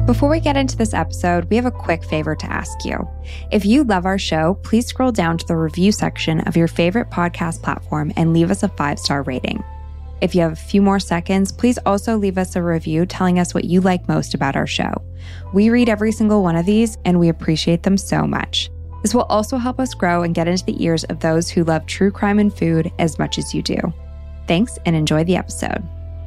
Before we get into this episode, we have a quick favor to ask you. If you love our show, please scroll down to the review section of your favorite podcast platform and leave us a 5-star rating. If you have a few more seconds, please also leave us a review telling us what you like most about our show. We read every single one of these, and we appreciate them so much. This will also help us grow and get into the ears of those who love true crime and food as much as you do. Thanks, and enjoy the episode.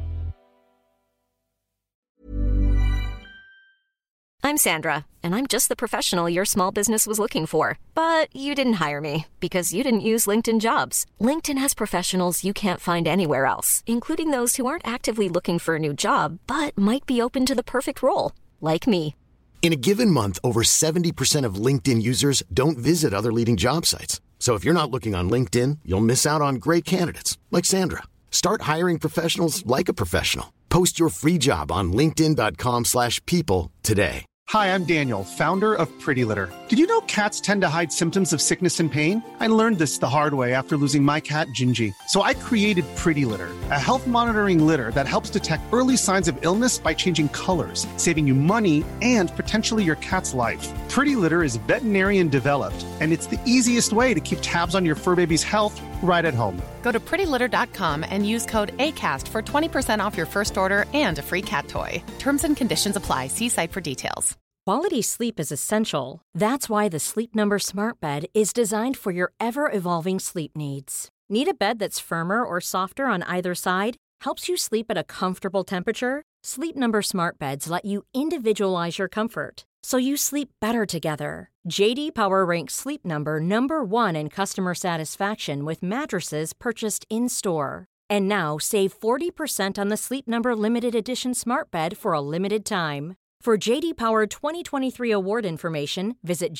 I'm Sandra, and I'm just the professional your small business was looking for. But you didn't hire me because you didn't use LinkedIn Jobs. LinkedIn has professionals you can't find anywhere else, including those who aren't actively looking for a new job, but might be open to the perfect role, like me. In a given month, over 70% of LinkedIn users don't visit other leading job sites. So if you're not looking on LinkedIn, you'll miss out on great candidates, like Sandra. Start hiring professionals like a professional. Post your free job on linkedin.com/people today. Hi, I'm Daniel, founder of Pretty Litter. Did you know cats tend to hide symptoms of sickness and pain? I learned this the hard way after losing my cat, Gingy. So I created Pretty Litter, a health monitoring litter that helps detect early signs of illness by changing colors, saving you money and potentially your cat's life. Pretty Litter is veterinarian developed, and it's the easiest way to keep tabs on your fur baby's health right at home. Go to prettylitter.com and use code ACAST for 20% off your first order and a free cat toy. Terms and conditions apply. See site for details. Quality sleep is essential. That's why the Sleep Number Smart Bed is designed for your ever-evolving sleep needs. Need a bed that's firmer or softer on either side? Helps you sleep at a comfortable temperature? Sleep Number Smart Beds let you individualize your comfort, so you sleep better together. J.D. Power ranks Sleep Number number 1 in customer satisfaction with mattresses purchased in-store. And now save 40% on the Sleep Number Limited Edition Smart Bed for a limited time. For J.D. Power 2023 award information, visit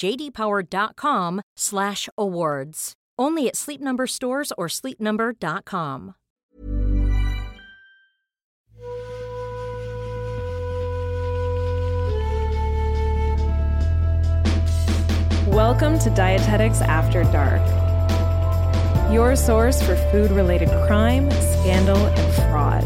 jdpower.com/awards. Only at Sleep Number stores or sleepnumber.com. Welcome to Dietetics After Dark, your source for food-related crime, scandal, and fraud.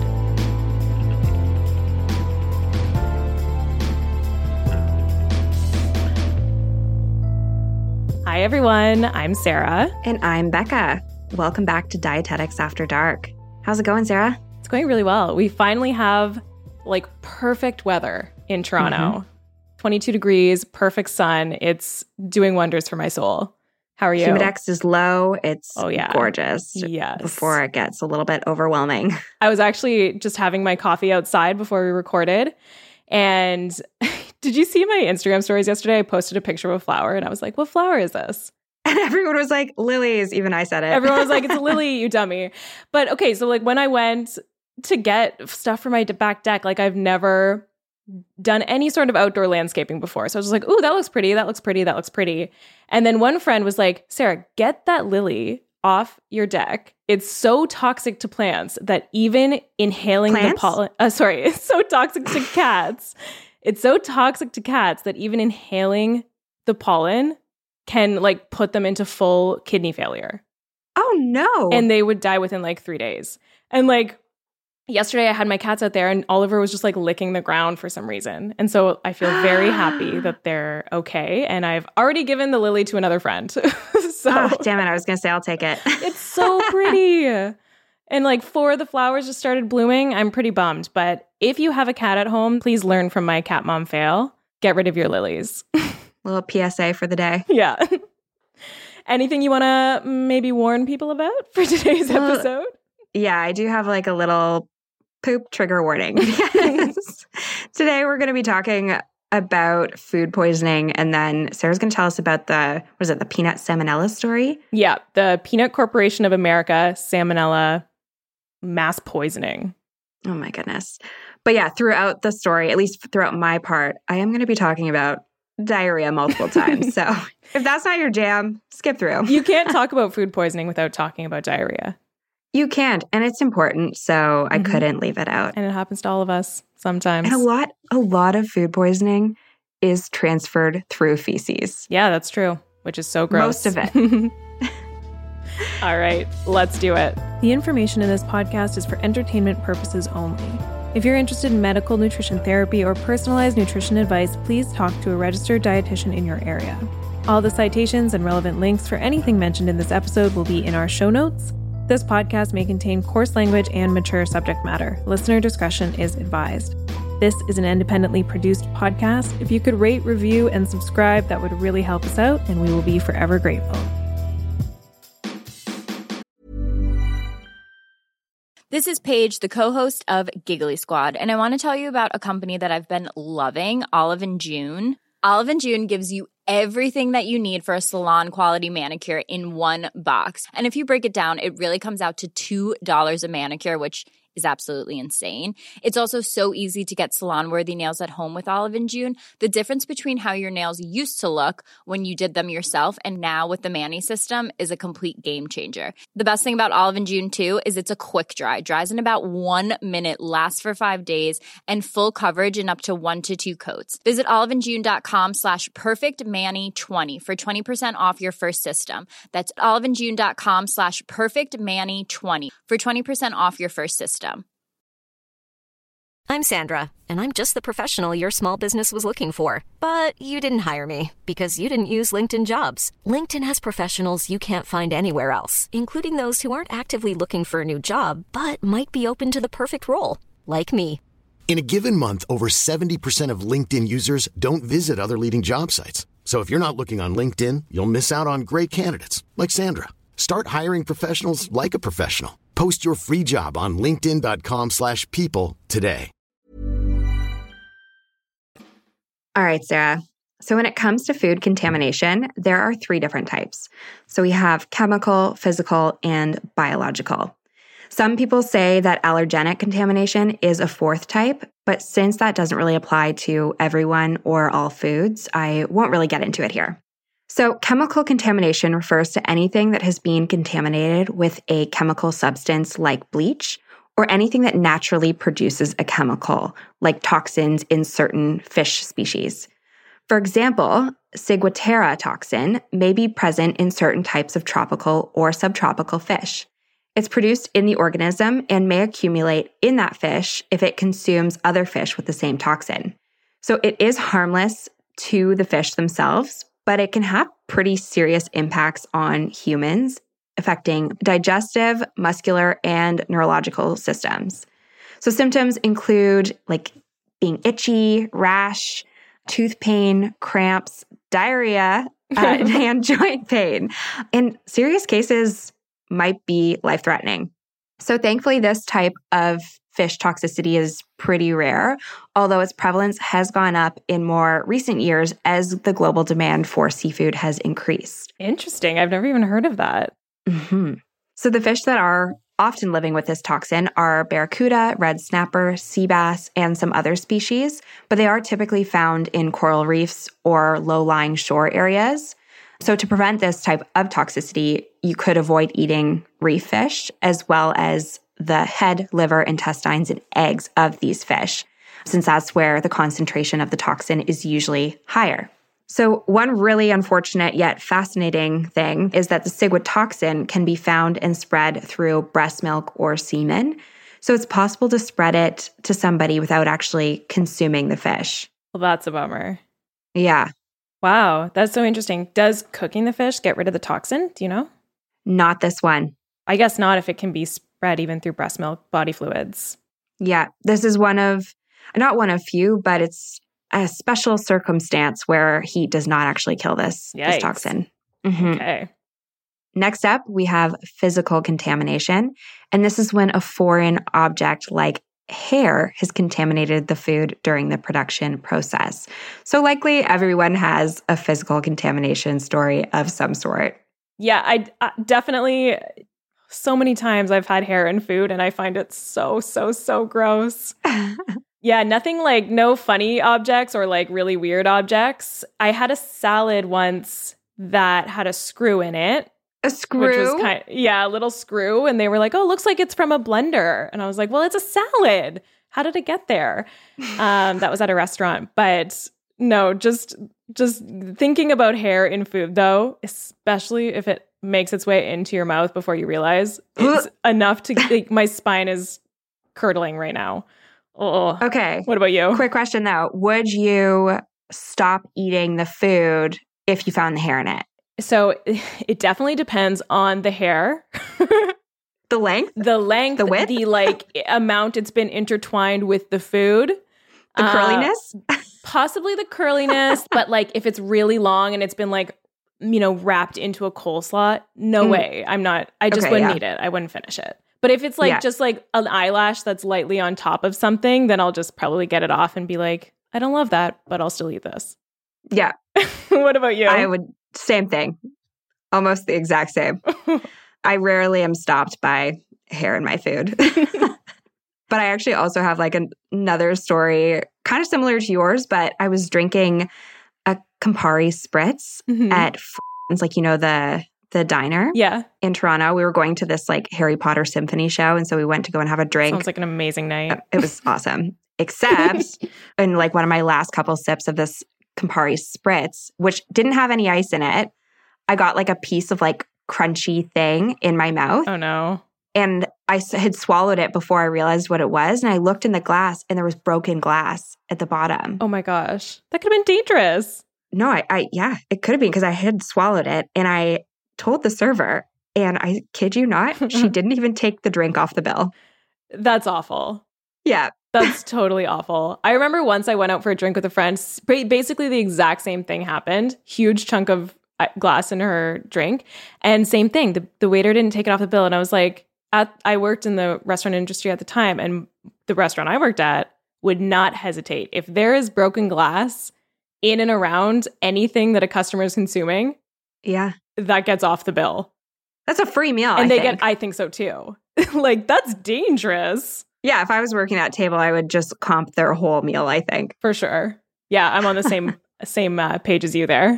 Hi, everyone. I'm Sarah. And I'm Becca. Welcome back to Dietetics After Dark. How's it going, Sarah? It's going really well. We finally have, perfect weather in Toronto. 22 degrees, perfect sun. It's doing wonders for my soul. How are you? Humidex is low. It's gorgeous. Yes. Before it gets a little bit overwhelming. I was actually just having my coffee outside before we recorded. And did you see my Instagram stories yesterday? I posted a picture of a flower and I was like, what flower is this? And everyone was like, lilies. Even I said it. Everyone was like, it's a lily, you dummy. But okay, so when I went to get stuff for my back deck, I've never done any sort of outdoor landscaping before. So I was just like, ooh, that looks pretty. That looks pretty. That looks pretty. And then one friend was like, Sarah, get that lily off your deck. It's so toxic to plants that even inhaling the pollen, it's so toxic to cats. It's so toxic to cats that even inhaling the pollen can put them into full kidney failure. Oh no. And they would die within 3 days. And yesterday I had my cats out there and Oliver was just licking the ground for some reason. And so I feel very happy that they're okay. And I've already given the lily to another friend. Damn it. I was going to say, I'll take it. It's so pretty. And 4 of the flowers just started blooming. I'm pretty bummed. But if you have a cat at home, please learn from my cat mom fail. Get rid of your lilies. Little PSA for the day. Yeah. Anything you want to maybe warn people about for today's episode? Yeah, I do have a little poop trigger warning. Yes. Today we're going to be talking about food poisoning, and then Sarah's going to tell us about the peanut salmonella story? Yeah, the Peanut Corporation of America salmonella mass poisoning. Oh my goodness. But yeah, throughout the story, at least throughout my part, I am going to be talking about diarrhea multiple times. So if that's not your jam, skip through. You can't talk about food poisoning without talking about diarrhea. You can't, and it's important, so I couldn't leave it out. And it happens to all of us sometimes. And a lot of food poisoning is transferred through feces. Yeah, that's true, which is so gross. Most of it. All right, let's do it. The information in this podcast is for entertainment purposes only. If you're interested in medical nutrition therapy or personalized nutrition advice, please talk to a registered dietitian in your area. All the citations and relevant links for anything mentioned in this episode will be in our show notes. This podcast may contain coarse language and mature subject matter. Listener discretion is advised. This is an independently produced podcast. If you could rate, review, and subscribe, that would really help us out, and we will be forever grateful. This is Paige, the co-host of Giggly Squad, and I want to tell you about a company that I've been loving, Olive & June. Olive & June gives you everything that you need for a salon-quality manicure in one box. And if you break it down, it really comes out to $2 a manicure, which is absolutely insane. It's also so easy to get salon-worthy nails at home with Olive & June. The difference between how your nails used to look when you did them yourself and now with the Mani system is a complete game changer. The best thing about Olive & June, too, is it's a quick dry. Dries in about 1 minute, lasts for 5 days, and full coverage in up to 1 to 2 coats. Visit oliveandjune.com/perfectmani20 for 20% off your first system. That's oliveandjune.com/perfectmani20 for 20% off your first system. I'm Sandra, and I'm just the professional your small business was looking for. But you didn't hire me because you didn't use LinkedIn Jobs. LinkedIn has professionals you can't find anywhere else, including those who aren't actively looking for a new job, but might be open to the perfect role, like me. In a given month, over 70% of LinkedIn users don't visit other leading job sites. So if you're not looking on LinkedIn, you'll miss out on great candidates like Sandra. Start hiring professionals like a professional. Post your free job on linkedin.com/people today. All right, Sarah. So when it comes to food contamination, there are 3 different types. So we have chemical, physical, and biological. Some people say that allergenic contamination is a 4th type, but since that doesn't really apply to everyone or all foods, I won't really get into it here. So chemical contamination refers to anything that has been contaminated with a chemical substance like bleach, or anything that naturally produces a chemical, like toxins in certain fish species. For example, ciguatera toxin may be present in certain types of tropical or subtropical fish. It's produced in the organism and may accumulate in that fish if it consumes other fish with the same toxin. So it is harmless to the fish themselves, but it can have pretty serious impacts on humans, affecting digestive, muscular, and neurological systems. So symptoms include like being itchy, rash, tooth pain, cramps, diarrhea, and joint pain. In serious cases, might be life-threatening. So thankfully, this type of fish toxicity is pretty rare, although its prevalence has gone up in more recent years as the global demand for seafood has increased. Interesting. I've never even heard of that. Mm-hmm. So the fish that are often living with this toxin are barracuda, red snapper, sea bass, and some other species, but they are typically found in coral reefs or low-lying shore areas. So to prevent this type of toxicity, you could avoid eating reef fish, as well as the head, liver, intestines, and eggs of these fish, since that's where the concentration of the toxin is usually higher. So one really unfortunate yet fascinating thing is that the ciguatoxin can be found and spread through breast milk or semen. So it's possible to spread it to somebody without actually consuming the fish. Well, that's a bummer. Yeah. Wow, that's so interesting. Does cooking the fish get rid of the toxin? Do you know? Not this one. I guess not if it can be spread even through breast milk, body fluids. Yeah, this is not one of few, but it's a special circumstance where heat does not actually kill this toxin. Mm-hmm. Okay. Next up, we have physical contamination. And this is when a foreign object like hair has contaminated the food during the production process. So likely everyone has a physical contamination story of some sort. Yeah, I definitely, so many times I've had hair in food and I find it so gross. Yeah, nothing like no funny objects or like really weird objects. I had a salad once that had a screw in it. A screw? Which was a little screw. And they were like, oh, looks like it's from a blender. And I was like, well, it's a salad. How did it get there? That was at a restaurant. But no, just thinking about hair in food, though, especially if it makes its way into your mouth before you realize, it's enough to, like, my spine is curdling right now. Oh. Okay. What about you? Quick question though. Would you stop eating the food if you found the hair in it? So it definitely depends on the hair. The length? The length, the width? The amount it's been intertwined with the food. The curliness? Possibly the curliness, but if it's really long and it's been wrapped into a coleslaw, no way. I just wouldn't eat it. I wouldn't finish it. But if it's just an eyelash that's lightly on top of something, then I'll just probably get it off and be like, I don't love that, but I'll still eat this. Yeah. What about you? I would, same thing. Almost the exact same. I rarely am stopped by hair in my food. But I actually also have another story kind of similar to yours, but I was drinking a Campari Spritz at the diner in Toronto. We were going to this Harry Potter symphony show, and so we went to go and have a drink. Sounds like an amazing night. It was awesome. Except in one of my last couple sips of this Campari Spritz, which didn't have any ice in it, I got a piece of crunchy thing in my mouth. Oh no. And I had swallowed it before I realized what it was. And I looked in the glass and there was broken glass at the bottom. Oh my gosh. That could have been dangerous. No, yeah, it could have been because I had swallowed it. And I told the server, and I kid you not, she didn't even take the drink off the bill. That's awful. Yeah. That's totally awful. I remember once I went out for a drink with a friend. Basically the exact same thing happened. Huge chunk of glass in her drink. And same thing. The waiter didn't take it off the bill. And I was like, I worked in the restaurant industry at the time, and the restaurant I worked at would not hesitate. If there is broken glass in and around anything that a customer is consuming, that gets off the bill. That's a free meal, and I think so too. That's dangerous. Yeah, if I was working at table, I would just comp their whole meal, I think. For sure. Yeah, I'm on the same page as you there.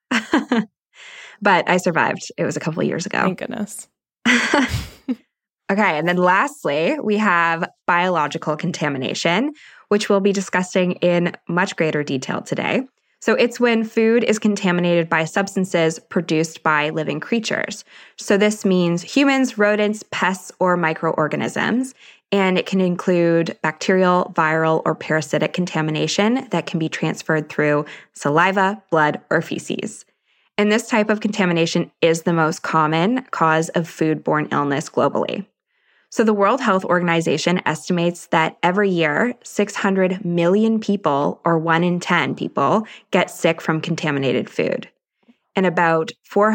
But I survived. It was a couple of years ago. Thank goodness. Okay, and then lastly, we have biological contamination, which we'll be discussing in much greater detail today. So it's when food is contaminated by substances produced by living creatures. So this means humans, rodents, pests, or microorganisms. And it can include bacterial, viral, or parasitic contamination that can be transferred through saliva, blood, or feces. And this type of contamination is the most common cause of foodborne illness globally. So the World Health Organization estimates that every year, 600 million people, or 1 in 10 people, get sick from contaminated food. And about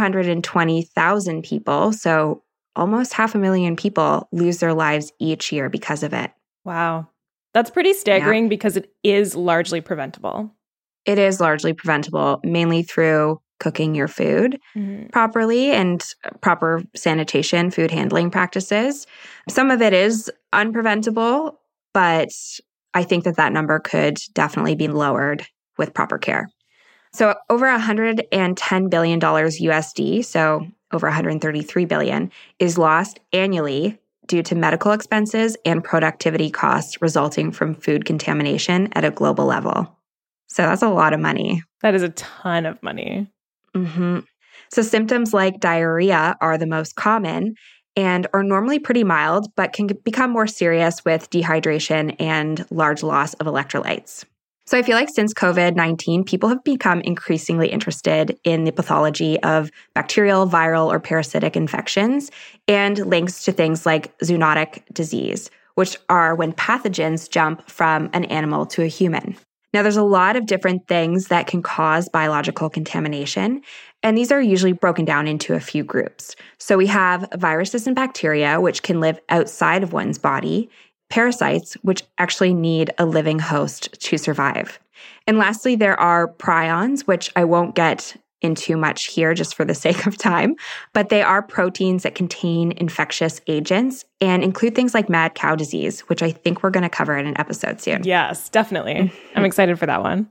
420,000 people, so almost 500,000 people, lose their lives each year because of it. Wow. That's pretty staggering because it is largely preventable. It is largely preventable, mainly through cooking your food properly and proper sanitation, food handling practices. Some of it is unpreventable, but I think that number could definitely be lowered with proper care. So over $110 billion USD, so over $133 billion, is lost annually due to medical expenses and productivity costs resulting from food contamination at a global level. So that's a lot of money. That is a ton of money. Mm-hmm. So symptoms like diarrhea are the most common and are normally pretty mild, but can become more serious with dehydration and large loss of electrolytes. So I feel like since COVID-19, people have become increasingly interested in the pathology of bacterial, viral, or parasitic infections and links to things like zoonotic disease, which are when pathogens jump from an animal to a human. Now, there's a lot of different things that can cause biological contamination, and these are usually broken down into a few groups. So we have viruses and bacteria, which can live outside of one's body, parasites, which actually need a living host to survive. And lastly, there are prions, which I won't get into much here just for the sake of time, but they are proteins that contain infectious agents and include things like mad cow disease, which I think we're going to cover in an episode soon. Yes, definitely. I'm excited for that one.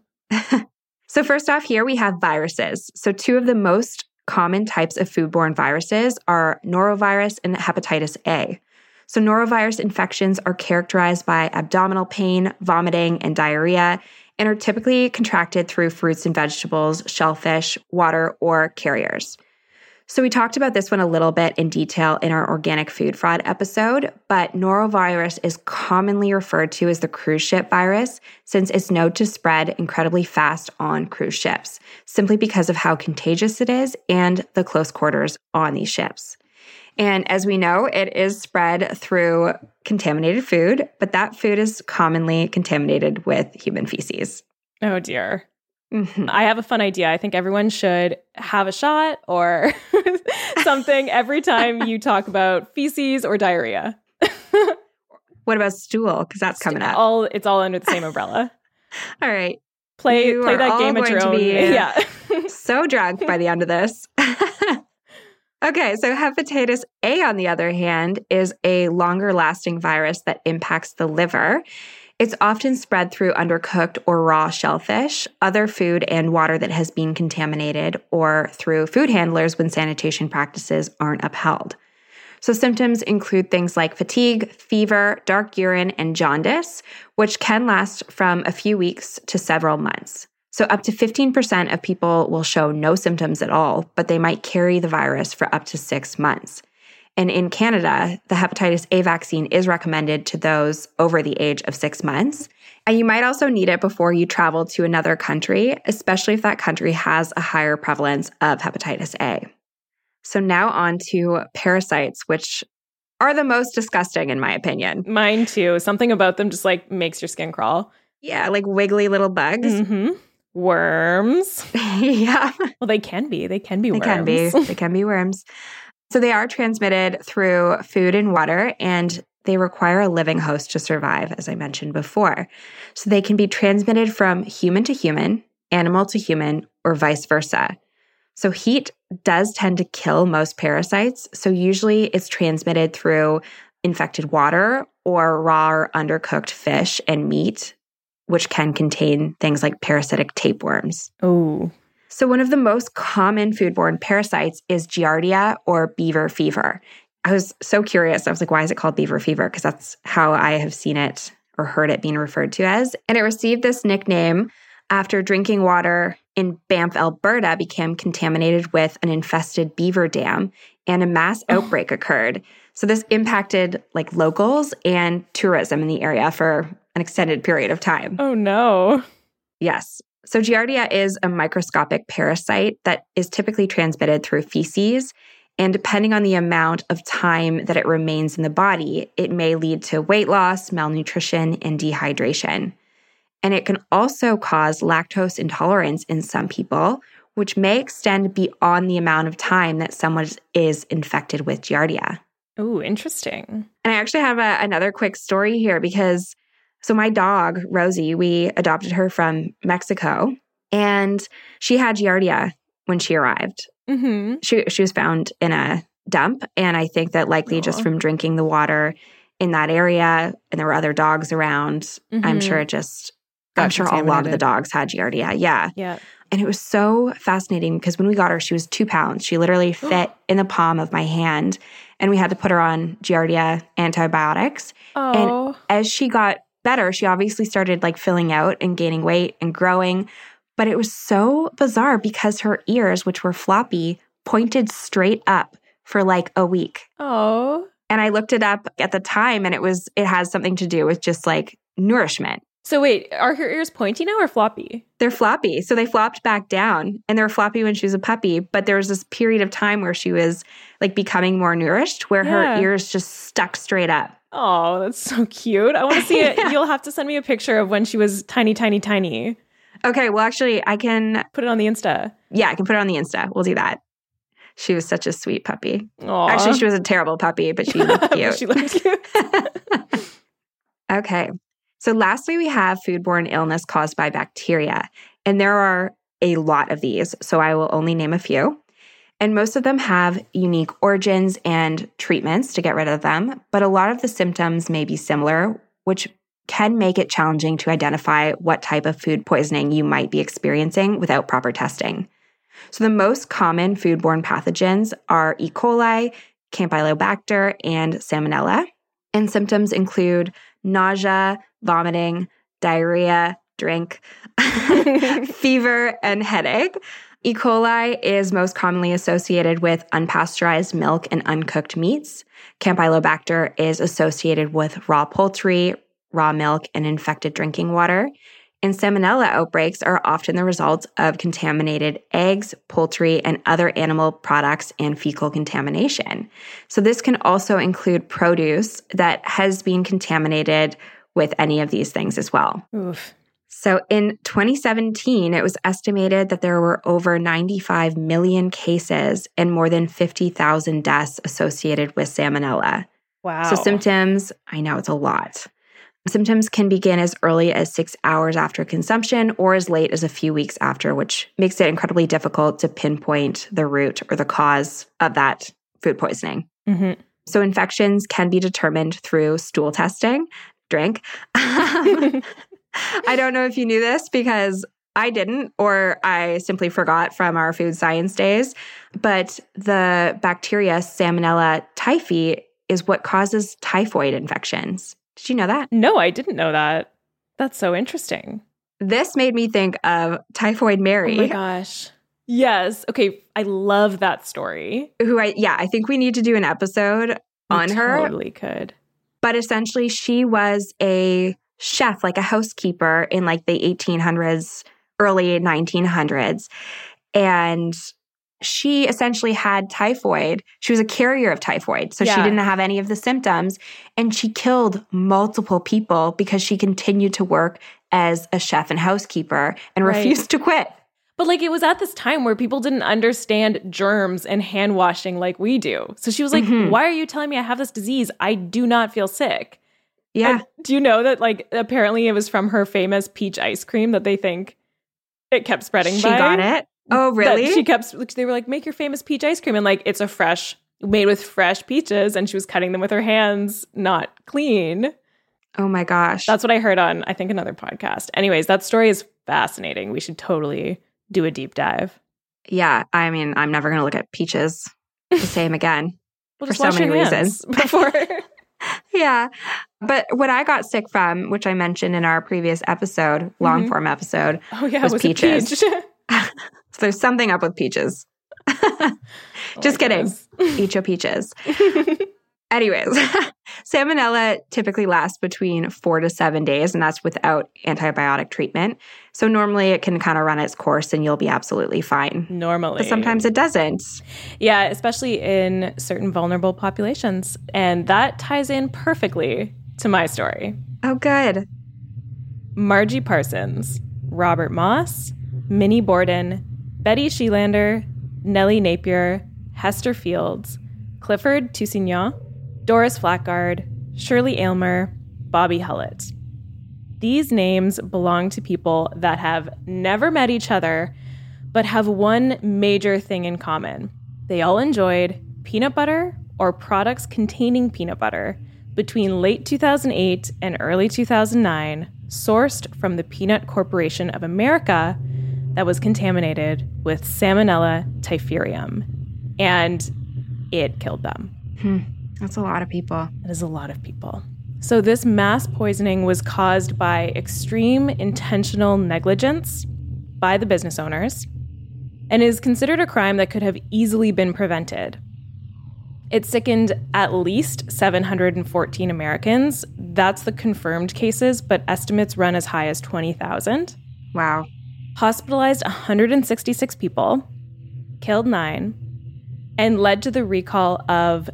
So first off here, we have viruses. So two of the most common types of foodborne viruses are norovirus and hepatitis A. So norovirus infections are characterized by abdominal pain, vomiting, and diarrhea, and are typically contracted through fruits and vegetables, shellfish, water, or carriers. So we talked about this one a little bit in detail in our organic food fraud episode, but norovirus is commonly referred to as the cruise ship virus since it's known to spread incredibly fast on cruise ships, simply because of how contagious it is and the close quarters on these ships. And as we know, it is spread through contaminated food, but that food is commonly contaminated with human feces. Oh, dear. Mm-hmm. I have a fun idea. I think everyone should have a shot or something every time you talk about feces or diarrhea. What about stool? Because that's coming up. It's all under the same umbrella. All right. Play that game at your own. Yeah. So drunk by the end of this. Okay, so hepatitis A, on the other hand, is a longer-lasting virus that impacts the liver. It's often spread through undercooked or raw shellfish, other food and water that has been contaminated, or through food handlers when sanitation practices aren't upheld. So symptoms include things like fatigue, fever, dark urine, and jaundice, which can last from a few weeks to several months. So up to 15% of people will show no symptoms at all, but they might carry the virus for up to 6 months. And in Canada, the hepatitis A vaccine is recommended to those over the age of 6 months. And you might also need it before you travel to another country, especially if that country has a higher prevalence of hepatitis A. So now on to parasites, which are the most disgusting in my opinion. Mine too. Something about them just like makes your skin crawl. Yeah, like wiggly little bugs. Mm-hmm. Worms. Yeah. Well, they can be. They can be worms. They can be worms. So they are transmitted through food and water, and they require a living host to survive, as I mentioned before. So they can be transmitted from human to human, animal to human, or vice versa. So heat does tend to kill most parasites. So usually it's transmitted through infected water or raw or undercooked fish and meat, which can contain things like parasitic tapeworms. Oh. So one of the most common foodborne parasites is Giardia or beaver fever. I was so curious. I was like, why is it called beaver fever? Because that's how I have seen it or heard it being referred to as. And it received this nickname after drinking water in Banff, Alberta became contaminated with an infested beaver dam and a mass outbreak occurred. So this impacted like locals and tourism in the area for an extended period of time. Oh no. Yes. So Giardia is a microscopic parasite that is typically transmitted through feces. And depending on the amount of time that it remains in the body, it may lead to weight loss, malnutrition, and dehydration. And it can also cause lactose intolerance in some people, which may extend beyond the amount of time that someone is infected with Giardia. Oh, interesting. And I actually have another quick story here because so my dog, Rosie, we adopted her from Mexico, and she had Giardia when she arrived. Mm-hmm. She was found in a dump, and I think that likely just from drinking the water in that area, and there were other dogs around, Mm-hmm. I'm sure a lot of the dogs had Giardia. Yeah. Yeah. And it was so fascinating because when we got her, she was 2 pounds. She literally fit in the palm of my hand, and we had to put her on Giardia antibiotics. Oh. And as she got better, she obviously started like filling out and gaining weight and growing. But it was so bizarre because her ears, which were floppy, pointed straight up for like a week. Oh. And I looked it up at the time, and it has something to do with just like nourishment. So wait, are her ears pointy now or floppy? They're floppy. So they flopped back down, and they were floppy when she was a puppy. But there was this period of time where she was like becoming more nourished, where her ears just stuck straight up. Oh, that's so cute. I want to see it. You'll have to send me a picture of when she was tiny, tiny, tiny. Okay, well, actually, I can put it on the Insta. Yeah, I can put it on the Insta. We'll do that. She was such a sweet puppy. Aww. Actually, she was a terrible puppy, but she looked cute. She looked cute. Okay. So lastly, we have foodborne illness caused by bacteria. And there are a lot of these, so I will only name a few. And most of them have unique origins and treatments to get rid of them, but a lot of the symptoms may be similar, which can make it challenging to identify what type of food poisoning you might be experiencing without proper testing. So the most common foodborne pathogens are E. coli, Campylobacter, and Salmonella. And symptoms include nausea, vomiting, diarrhea, fever, and headache. E. coli is most commonly associated with unpasteurized milk and uncooked meats. Campylobacter is associated with raw poultry, raw milk, and infected drinking water. And salmonella outbreaks are often the result of contaminated eggs, poultry, and other animal products and fecal contamination. So this can also include produce that has been contaminated with any of these things as well. Oof. So in 2017, it was estimated that there were over 95 million cases and more than 50,000 deaths associated with salmonella. Wow. So symptoms, I know it's a lot. Symptoms can begin as early as 6 hours after consumption or as late as a few weeks after, which makes it incredibly difficult to pinpoint the root or the cause of that food poisoning. Mm-hmm. So infections can be determined through stool testing. Drink. I don't know if you knew this because I didn't, or I simply forgot from our food science days, but the bacteria Salmonella typhi is what causes typhoid infections. Did you know that? No, I didn't know that. That's so interesting. This made me think of Typhoid Mary. Oh my gosh. Yes. Okay. I love that story. I think we need to do an episode on her. Totally could. But essentially, she was a chef, like a housekeeper in like the 1800s, early 1900s. And she essentially had typhoid. She was a carrier of typhoid. So she didn't have any of the symptoms. And she killed multiple people because she continued to work as a chef and housekeeper and refused to quit. But like it was at this time where people didn't understand germs and hand washing like we do. So she was like, why are you telling me I have this disease? I do not feel sick. Yeah. And do you know that like apparently it was from her famous peach ice cream that they think it kept spreading by? She got it? Oh, really? They were like, make your famous peach ice cream. And like, it's made with fresh peaches. And she was cutting them with her hands, not clean. Oh my gosh. That's what I heard on, I think, another podcast. Anyways, that story is fascinating. We should totally do a deep dive. Yeah. I mean, I'm never going to look at peaches the same again Well, for just so wash many your hands reasons. before. Yeah. But what I got sick from, which I mentioned in our previous episode, long form episode, was peaches. Peach? So there's something up with peaches. Just kidding. Eat your peaches. Anyways, salmonella typically lasts between 4 to 7 days, and that's without antibiotic treatment. So normally it can kind of run its course and you'll be absolutely fine. Normally. But sometimes it doesn't. Yeah, especially in certain vulnerable populations. And that ties in perfectly to my story. Oh, good. Margie Parsons, Robert Moss, Minnie Borden, Betty Sheelander, Nellie Napier, Hester Fields, Clifford Toussignan, Doris Flackguard, Shirley Aylmer, Bobby Hullett. These names belong to people that have never met each other, but have one major thing in common. They all enjoyed peanut butter or products containing peanut butter between late 2008 and early 2009, sourced from the Peanut Corporation of America that was contaminated with Salmonella typhimurium. And it killed them. That's a lot of people. That is a lot of people. So this mass poisoning was caused by extreme intentional negligence by the business owners and is considered a crime that could have easily been prevented. It sickened at least 714 Americans. That's the confirmed cases, but estimates run as high as 20,000. Wow. Hospitalized 166 people, killed 9, and led to the recall of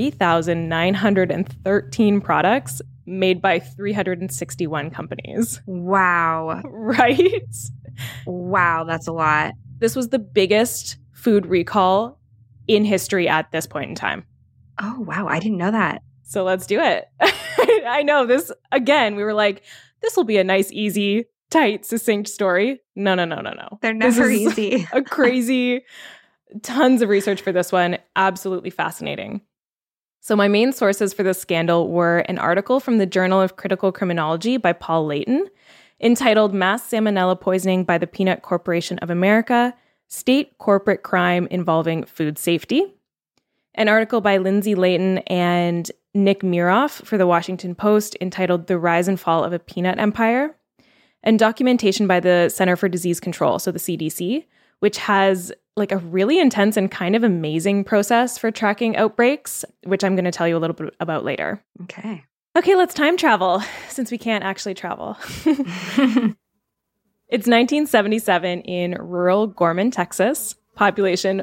3,913 products made by 361 companies. Wow. Right? Wow, that's a lot. This was the biggest food recall in history at this point in time. Oh, wow. I didn't know that. So let's do it. I know this, again, we were like, this will be a nice, easy, tight, succinct story. No. They're never This is easy. A crazy, tons of research for this one. Absolutely fascinating. So my main sources for this scandal were an article from the Journal of Critical Criminology by Paul Layton, entitled Mass Salmonella Poisoning by the Peanut Corporation of America, State Corporate Crime Involving Food Safety, an article by Lindsay Layton and Nick Miroff for the Washington Post entitled The Rise and Fall of a Peanut Empire, and documentation by the Center for Disease Control, so the CDC, which has like a really intense and kind of amazing process for tracking outbreaks, which I'm going to tell you a little bit about later. Okay. Okay, let's time travel since we can't actually travel. It's 1977 in rural Gorman, Texas, population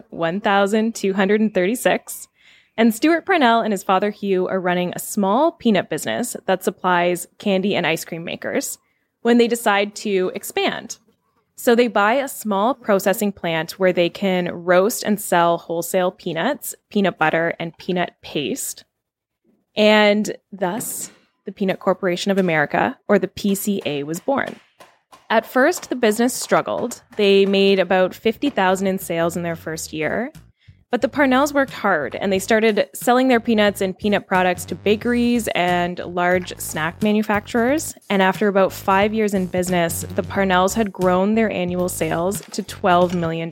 1,236. And Stuart Parnell and his father Hugh are running a small peanut business that supplies candy and ice cream makers when they decide to expand. So they buy a small processing plant where they can roast and sell wholesale peanuts, peanut butter, and peanut paste. And thus, the Peanut Corporation of America, or the PCA, was born. At first, the business struggled. They made about $50,000 in sales in their first year. But the Parnells worked hard, and they started selling their peanuts and peanut products to bakeries and large snack manufacturers. And after about 5 years in business, the Parnells had grown their annual sales to $12 million.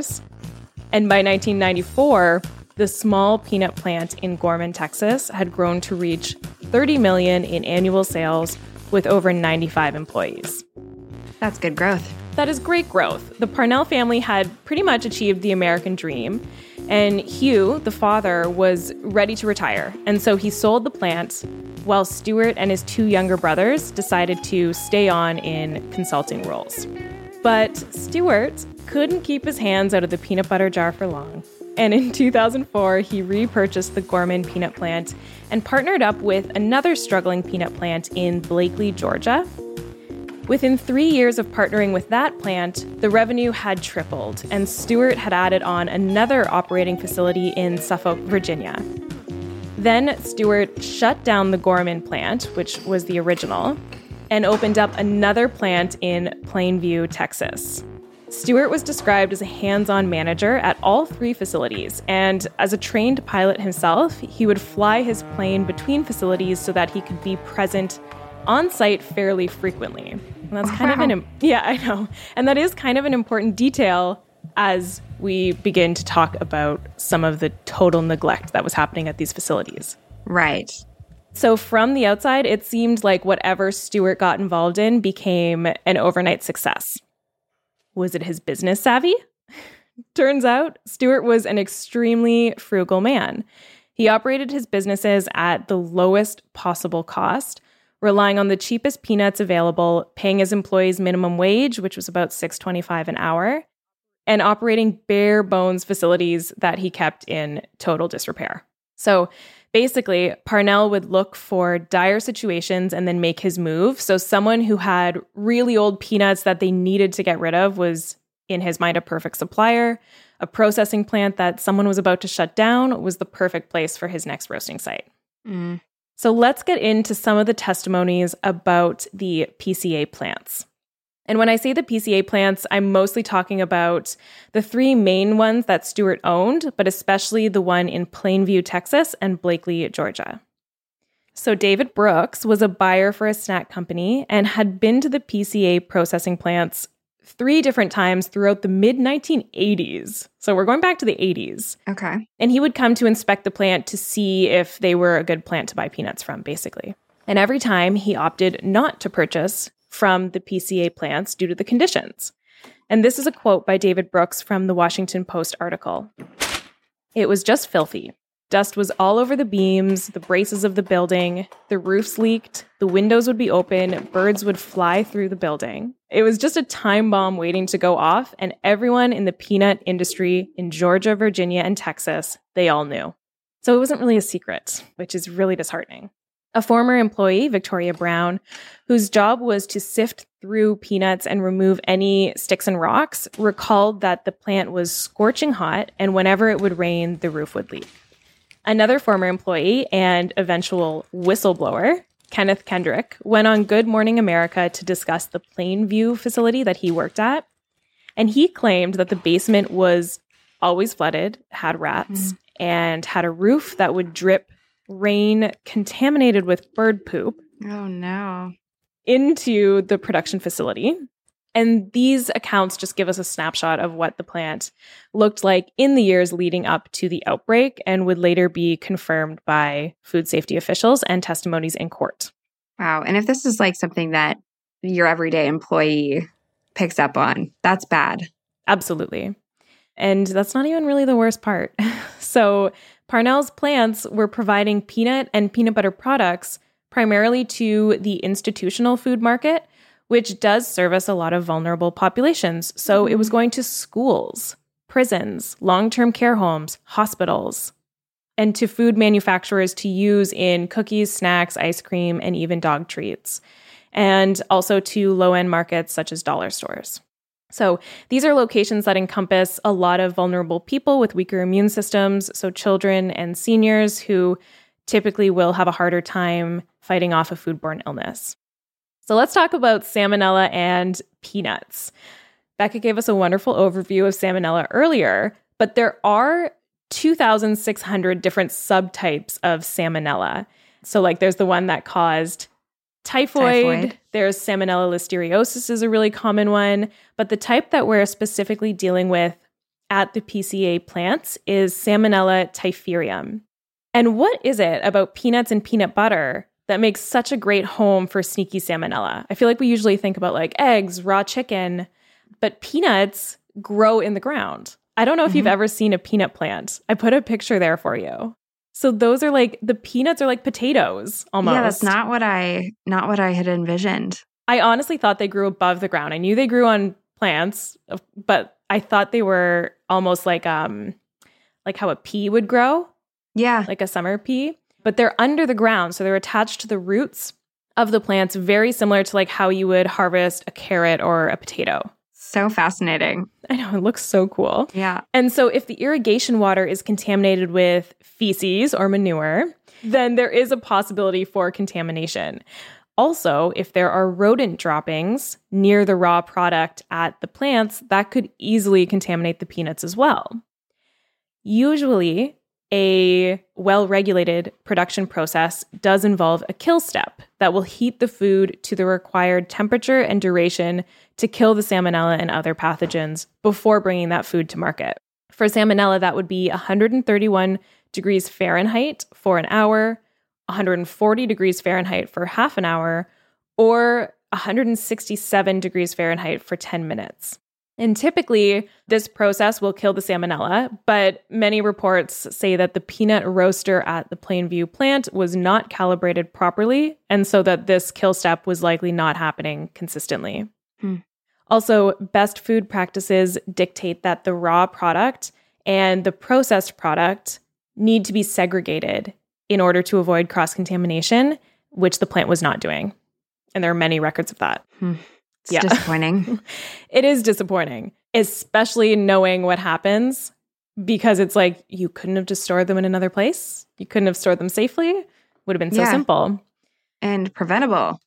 And by 1994, the small peanut plant in Gorman, Texas, had grown to reach $30 million in annual sales with over 95 employees. That's good growth. That is great growth. The Parnell family had pretty much achieved the American dream. And Hugh, the father, was ready to retire. And so he sold the plant while Stuart and his two younger brothers decided to stay on in consulting roles. But Stuart couldn't keep his hands out of the peanut butter jar for long. And in 2004, he repurchased the Gorman peanut plant and partnered up with another struggling peanut plant in Blakely, Georgia. Within 3 years of partnering with that plant, the revenue had tripled, and Stuart had added on another operating facility in Suffolk, Virginia. Then Stuart shut down the Gorman plant, which was the original, and opened up another plant in Plainview, Texas. Stuart was described as a hands-on manager at all three facilities, and as a trained pilot himself, he would fly his plane between facilities so that he could be present on site fairly frequently. And that's kind of I know. And that is kind of an important detail as we begin to talk about some of the total neglect that was happening at these facilities. Right. So from the outside, it seemed like whatever Stuart got involved in became an overnight success. Was it his business savvy? Turns out, Stuart was an extremely frugal man. He operated his businesses at the lowest possible cost, relying on the cheapest peanuts available, paying his employees minimum wage, which was about $6.25 an hour, and operating bare bones facilities that he kept in total disrepair. So basically, Parnell would look for dire situations and then make his move. So someone who had really old peanuts that they needed to get rid of was, in his mind, a perfect supplier. A processing plant that someone was about to shut down was the perfect place for his next roasting site. Mm. So let's get into some of the testimonies about the PCA plants. And when I say the PCA plants, I'm mostly talking about the three main ones that Stuart owned, but especially the one in Plainview, Texas, and Blakely, Georgia. So David Brooks was a buyer for a snack company and had been to the PCA processing plants 3 different times throughout the mid-1980s. So we're going back to the 80s. Okay. And he would come to inspect the plant to see if they were a good plant to buy peanuts from, basically. And every time he opted not to purchase from the PCA plants due to the conditions. And this is a quote by David Brooks from the Washington Post article. "It was just filthy. Dust was all over the beams, the braces of the building, the roofs leaked, the windows would be open, birds would fly through the building. It was just a time bomb waiting to go off, and everyone in the peanut industry in Georgia, Virginia, and Texas, they all knew." So it wasn't really a secret, which is really disheartening. A former employee, Victoria Brown, whose job was to sift through peanuts and remove any sticks and rocks, recalled that the plant was scorching hot, and whenever it would rain, the roof would leak. Another former employee and eventual whistleblower, Kenneth Kendrick, went on Good Morning America to discuss the Plainview facility that he worked at. And he claimed that the basement was always flooded, had rats, and had a roof that would drip rain contaminated with bird poop. Oh, no. Into the production facility. And these accounts just give us a snapshot of what the plant looked like in the years leading up to the outbreak and would later be confirmed by food safety officials and testimonies in court. Wow. And if this is like something that your everyday employee picks up on, that's bad. Absolutely. And that's not even really the worst part. So Parnell's plants were providing peanut and peanut butter products primarily to the institutional food market, which does service a lot of vulnerable populations. So it was going to schools, prisons, long-term care homes, hospitals, and to food manufacturers to use in cookies, snacks, ice cream, and even dog treats, and also to low-end markets such as dollar stores. So these are locations that encompass a lot of vulnerable people with weaker immune systems, so children and seniors who typically will have a harder time fighting off a foodborne illness. So let's talk about salmonella and peanuts. Becca gave us a wonderful overview of salmonella earlier, but there are 2,600 different subtypes of salmonella. So like there's the one that caused typhoid. There's Salmonella listeriosis is a really common one. But the type that we're specifically dealing with at the PCA plants is Salmonella typhimurium. And what is it about peanuts and peanut butter that makes such a great home for sneaky salmonella? I feel like we usually think about like eggs, raw chicken, but peanuts grow in the ground. I don't know if you've ever seen a peanut plant. I put a picture there for you. So those are like, the peanuts are like potatoes almost. Yeah, that's not what I had envisioned. I honestly thought they grew above the ground. I knew they grew on plants, but I thought they were almost like how a pea would grow. Yeah. Like a summer pea. But they're under the ground, so they're attached to the roots of the plants, very similar to like how you would harvest a carrot or a potato. So fascinating. I know, it looks so cool. Yeah. And so if the irrigation water is contaminated with feces or manure, then there is a possibility for contamination. Also, if there are rodent droppings near the raw product at the plants, that could easily contaminate the peanuts as well. Usually, a well-regulated production process does involve a kill step that will heat the food to the required temperature and duration to kill the salmonella and other pathogens before bringing that food to market. For salmonella, that would be 131 degrees Fahrenheit for an hour, 140 degrees Fahrenheit for half an hour, or 167 degrees Fahrenheit for 10 minutes. And typically, this process will kill the salmonella, but many reports say that the peanut roaster at the Plainview plant was not calibrated properly, and so that this kill step was likely not happening consistently. Also, best food practices dictate that the raw product and the processed product need to be segregated in order to avoid cross-contamination, which the plant was not doing. And there are many records of that. It's disappointing. It is disappointing, especially knowing what happens, because it's like you couldn't have just stored them in another place. You couldn't have stored them safely. Would have been so simple. And preventable.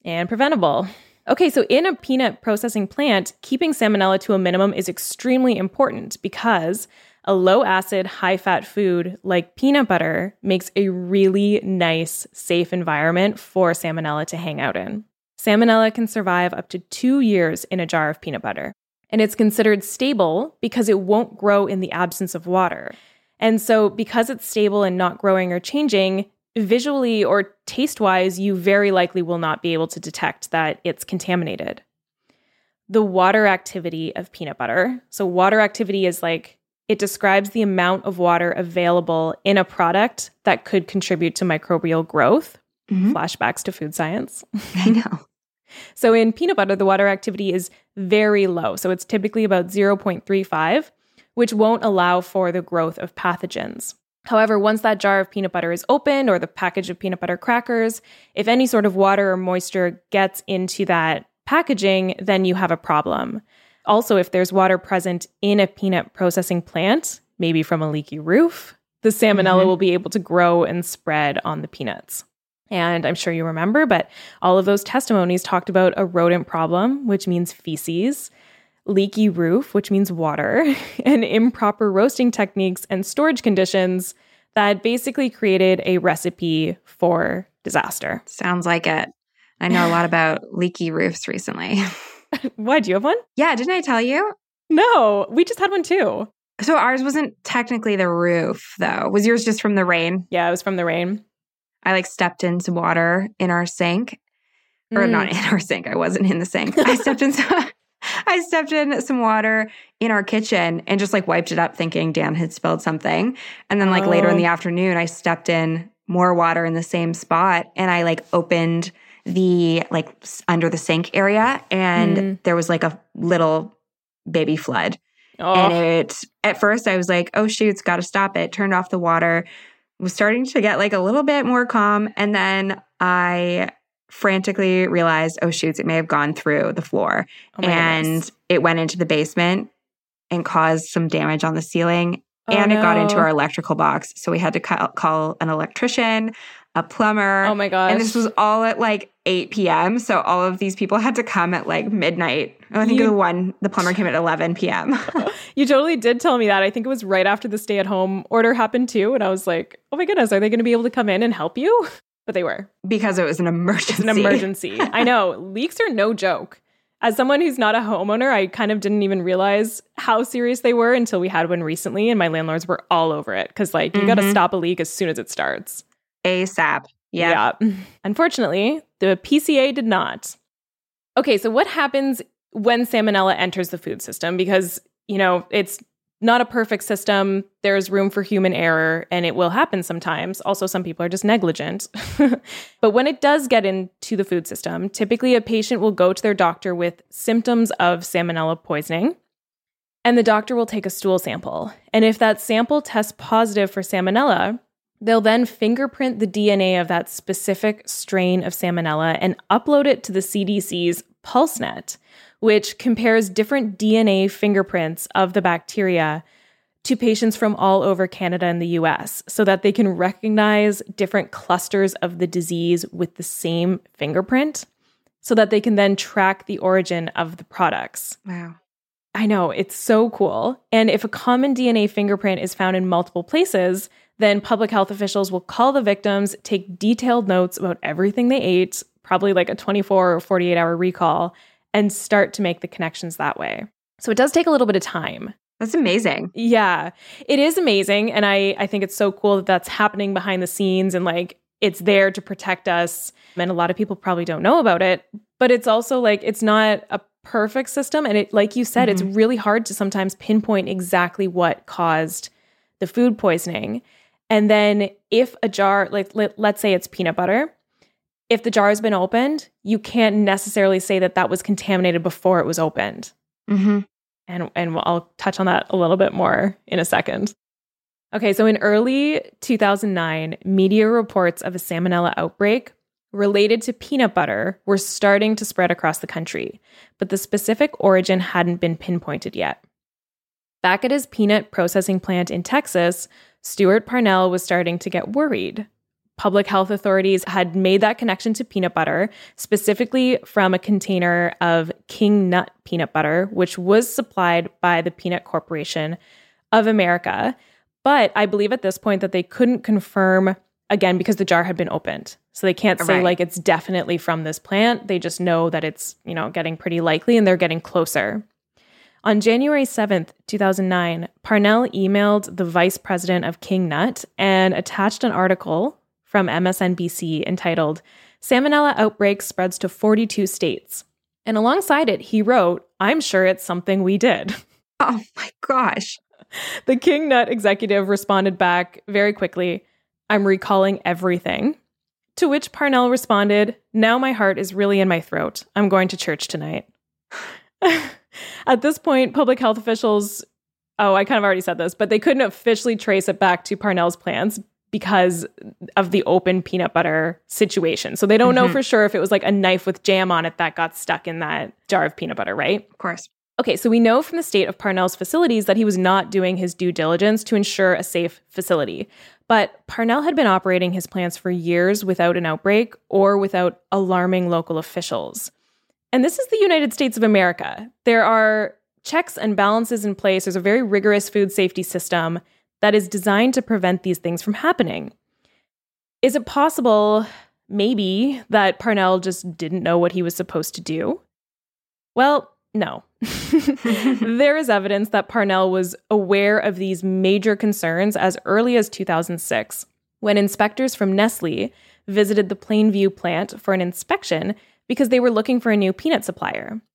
Okay, so in a peanut processing plant, keeping salmonella to a minimum is extremely important because a low-acid, high-fat food like peanut butter makes a really nice, safe environment for salmonella to hang out in. Salmonella can survive up to 2 years in a jar of peanut butter, and it's considered stable because it won't grow in the absence of water. And so because it's stable and not growing or changing, visually or taste-wise, you very likely will not be able to detect that it's contaminated. The water activity of peanut butter. So water activity is like, it describes the amount of water available in a product that could contribute to microbial growth. Flashbacks to food science. I know. So in peanut butter, the water activity is very low. So it's typically about 0.35, which won't allow for the growth of pathogens. However, once that jar of peanut butter is opened or the package of peanut butter crackers, if any sort of water or moisture gets into that packaging, then you have a problem. Also, if there's water present in a peanut processing plant, maybe from a leaky roof, the salmonella will be able to grow and spread on the peanuts. And I'm sure you remember, but all of those testimonies talked about a rodent problem, which means feces, leaky roof, which means water, and improper roasting techniques and storage conditions that basically created a recipe for disaster. Sounds like it. I know a lot about leaky roofs recently. Why, do you have one? Yeah, didn't I tell you? No, we just had one too. So ours wasn't technically the roof, though. Was yours just from the rain? Yeah, it was from the rain. I stepped into water in our sink. Or not in our sink. I wasn't in the sink. I I stepped in some water in our kitchen and just like wiped it up thinking Dan had spilled something. And then like later in the afternoon, I stepped in more water in the same spot and I like opened the like under the sink area and there was like a little baby flood. And at first I was like, oh shoot, it's got to stop it. Turned off the water, was starting to get like a little bit more calm. And then I frantically realized, oh shoot, it may have gone through the floor and it went into the basement and caused some damage on the ceiling. And it got into our electrical box. So we had to call an electrician, a plumber. Oh my gosh. And this was all at like 8 p.m. So all of these people had to come at like midnight. I think the plumber came at 11 p.m. You totally did tell me that. I think it was right after the stay-at-home order happened too. And I was like, oh my goodness, are they going to be able to come in and help you? But they were. Because it was an emergency. It's an emergency. I know. Leaks are no joke. As someone who's not a homeowner, I kind of didn't even realize how serious they were until we had one recently, and my landlords were all over it because, like, you got to stop a leak as soon as it starts. ASAP. Yeah. Unfortunately, the PCA did not. Okay, so what happens when salmonella enters the food system? Because, you know, it's not a perfect system. There's room for human error, and it will happen sometimes. Also, some people are just negligent. But when it does get into the food system, typically a patient will go to their doctor with symptoms of salmonella poisoning, and the doctor will take a stool sample. And if that sample tests positive for salmonella, they'll then fingerprint the DNA of that specific strain of salmonella and upload it to the CDC's PulseNet, which compares different DNA fingerprints of the bacteria to patients from all over Canada and the US so that they can recognize different clusters of the disease with the same fingerprint so that they can then track the origin of the products. Wow. I know, it's so cool. And if a common DNA fingerprint is found in multiple places, then public health officials will call the victims, take detailed notes about everything they ate, probably like a 24 or 48-hour recall, and start to make the connections that way. So it does take a little bit of time. That's amazing. Yeah, it is amazing. And I think it's so cool that that's happening behind the scenes and like it's there to protect us. And a lot of people probably don't know about it, but it's also like it's not a perfect system. And it, like you said, it's really hard to sometimes pinpoint exactly what caused the food poisoning. And then if a jar, like let's say it's peanut butter, if the jar has been opened, you can't necessarily say that that was contaminated before it was opened. And I'll touch on that a little bit more in a second. Okay, so in early 2009, media reports of a salmonella outbreak related to peanut butter were starting to spread across the country, but the specific origin hadn't been pinpointed yet. Back at his peanut processing plant in Texas, Stuart Parnell was starting to get worried. Public health authorities had made that connection to peanut butter, specifically from a container of King Nut peanut butter, which was supplied by the Peanut Corporation of America. But I believe at this point that they couldn't confirm, again, because the jar had been opened. So they can't say like it's definitely from this plant. They just know that it's, you know, getting pretty likely and they're getting closer. On January 7th, 2009, Parnell emailed the vice president of King Nut and attached an article from MSNBC entitled, "Salmonella Outbreak Spreads to 42 States." And alongside it, he wrote, "I'm sure it's something we did." Oh my gosh. The King Nut executive responded back very quickly, "I'm recalling everything." To which Parnell responded, "Now my heart is really in my throat. I'm going to church tonight." At this point, public health officials, I kind of already said this, but they couldn't officially trace it back to Parnell's plants because of the open peanut butter situation. So they don't know for sure if it was like a knife with jam on it that got stuck in that jar of peanut butter, right? Of course. Okay, so we know from the state of Parnell's facilities that he was not doing his due diligence to ensure a safe facility. But Parnell had been operating his plants for years without an outbreak or without alarming local officials. And this is the United States of America. There are checks and balances in place. There's a very rigorous food safety system that is designed to prevent these things from happening. Is it possible, maybe, that Parnell just didn't know what he was supposed to do? Well, no. There is evidence that Parnell was aware of these major concerns as early as 2006, when inspectors from Nestle visited the Plainview plant for an inspection because they were looking for a new peanut supplier.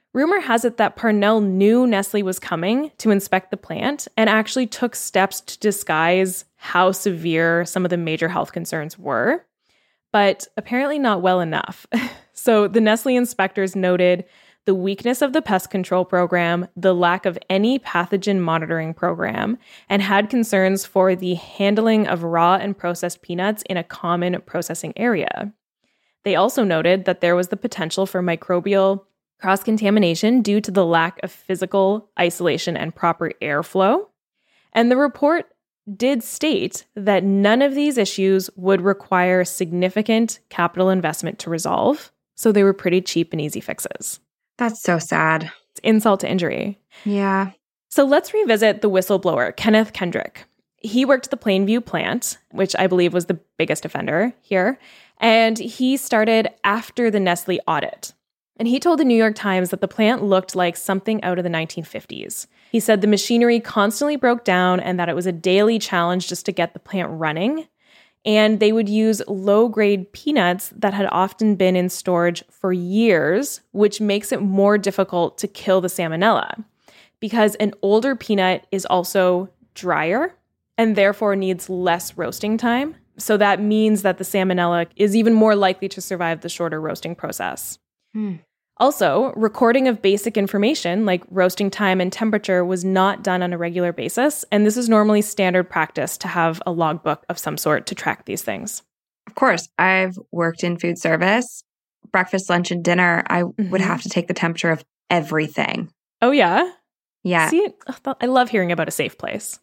Rumor has it that Parnell knew Nestle was coming to inspect the plant and actually took steps to disguise how severe some of the major health concerns were, but apparently not well enough. So the Nestle inspectors noted the weakness of the pest control program, the lack of any pathogen monitoring program, and had concerns for the handling of raw and processed peanuts in a common processing area. They also noted that there was the potential for microbial cross-contamination due to the lack of physical isolation and proper airflow. And the report did state that none of these issues would require significant capital investment to resolve, so they were pretty cheap and easy fixes. That's so sad. It's insult to injury. Yeah. So let's revisit the whistleblower, Kenneth Kendrick. He worked at the Plainview plant, which I believe was the biggest offender here, and he started after the Nestle audit. And he told the New York Times that the plant looked like something out of the 1950s. He said the machinery constantly broke down and that it was a daily challenge just to get the plant running. And they would use low-grade peanuts that had often been in storage for years, which makes it more difficult to kill the salmonella because an older peanut is also drier and therefore needs less roasting time. So that means that the salmonella is even more likely to survive the shorter roasting process. Also, recording of basic information like roasting time and temperature was not done on a regular basis, and this is normally standard practice to have a logbook of some sort to track these things. Of course, I've worked in food service. Breakfast, lunch, and dinner, I would have to take the temperature of everything. Oh, yeah? Yeah. See, I love hearing about a safe place.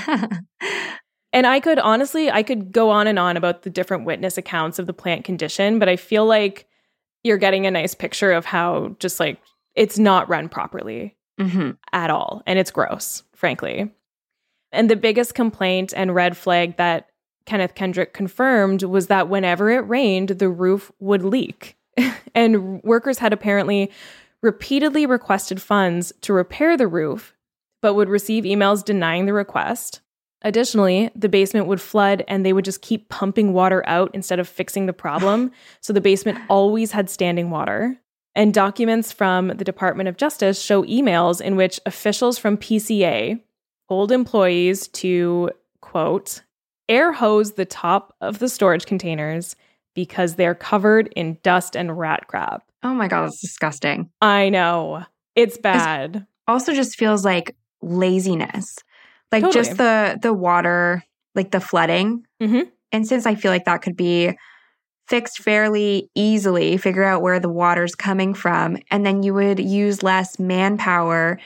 And I could go on and on about the different witness accounts of the plant condition, but I feel like you're getting a nice picture of how just like it's not run properly at all. And it's gross, frankly. And the biggest complaint and red flag that Kenneth Kendrick confirmed was that whenever it rained, the roof would leak. And workers had apparently repeatedly requested funds to repair the roof, but would receive emails denying the request. Additionally, the basement would flood and they would just keep pumping water out instead of fixing the problem. So the basement always had standing water. And documents from the Department of Justice show emails in which officials from PCA told employees to, quote, air hose the top of the storage containers because they're covered in dust and rat crap. Oh my God, that's disgusting. I know. It's bad. It also just feels like laziness. Like Totally. just the water, like the flooding. And since I feel like that could be fixed fairly easily, figure out where the water's coming from, and then you would use less manpower.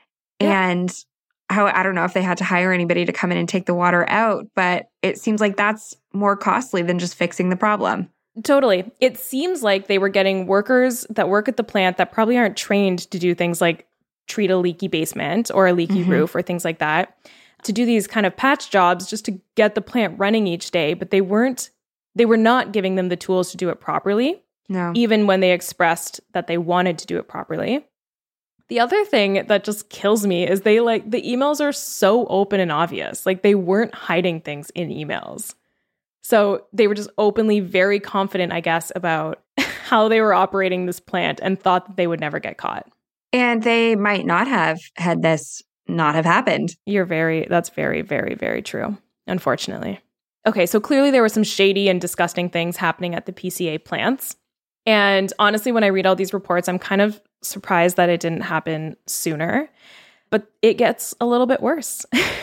And I don't know if they had to hire anybody to come in and take the water out, but it seems like that's more costly than just fixing the problem. Totally. It seems like they were getting workers that work at the plant that probably aren't trained to do things like treat a leaky basement or a leaky roof or things like that, to do these kind of patch jobs just to get the plant running each day. But they were not giving them the tools to do it properly, even when they expressed that they wanted to do it properly. The other thing that just kills me is the emails are so open and obvious. Like they weren't hiding things in emails. So they were just openly very confident, I guess, about how they were operating this plant and thought that they would never get caught. And they might not have had this not have happened. That's very, very, very true, unfortunately. Okay, so clearly there were some shady and disgusting things happening at the PCA plants. And honestly, when I read all these reports, I'm kind of surprised that it didn't happen sooner. But it gets a little bit worse.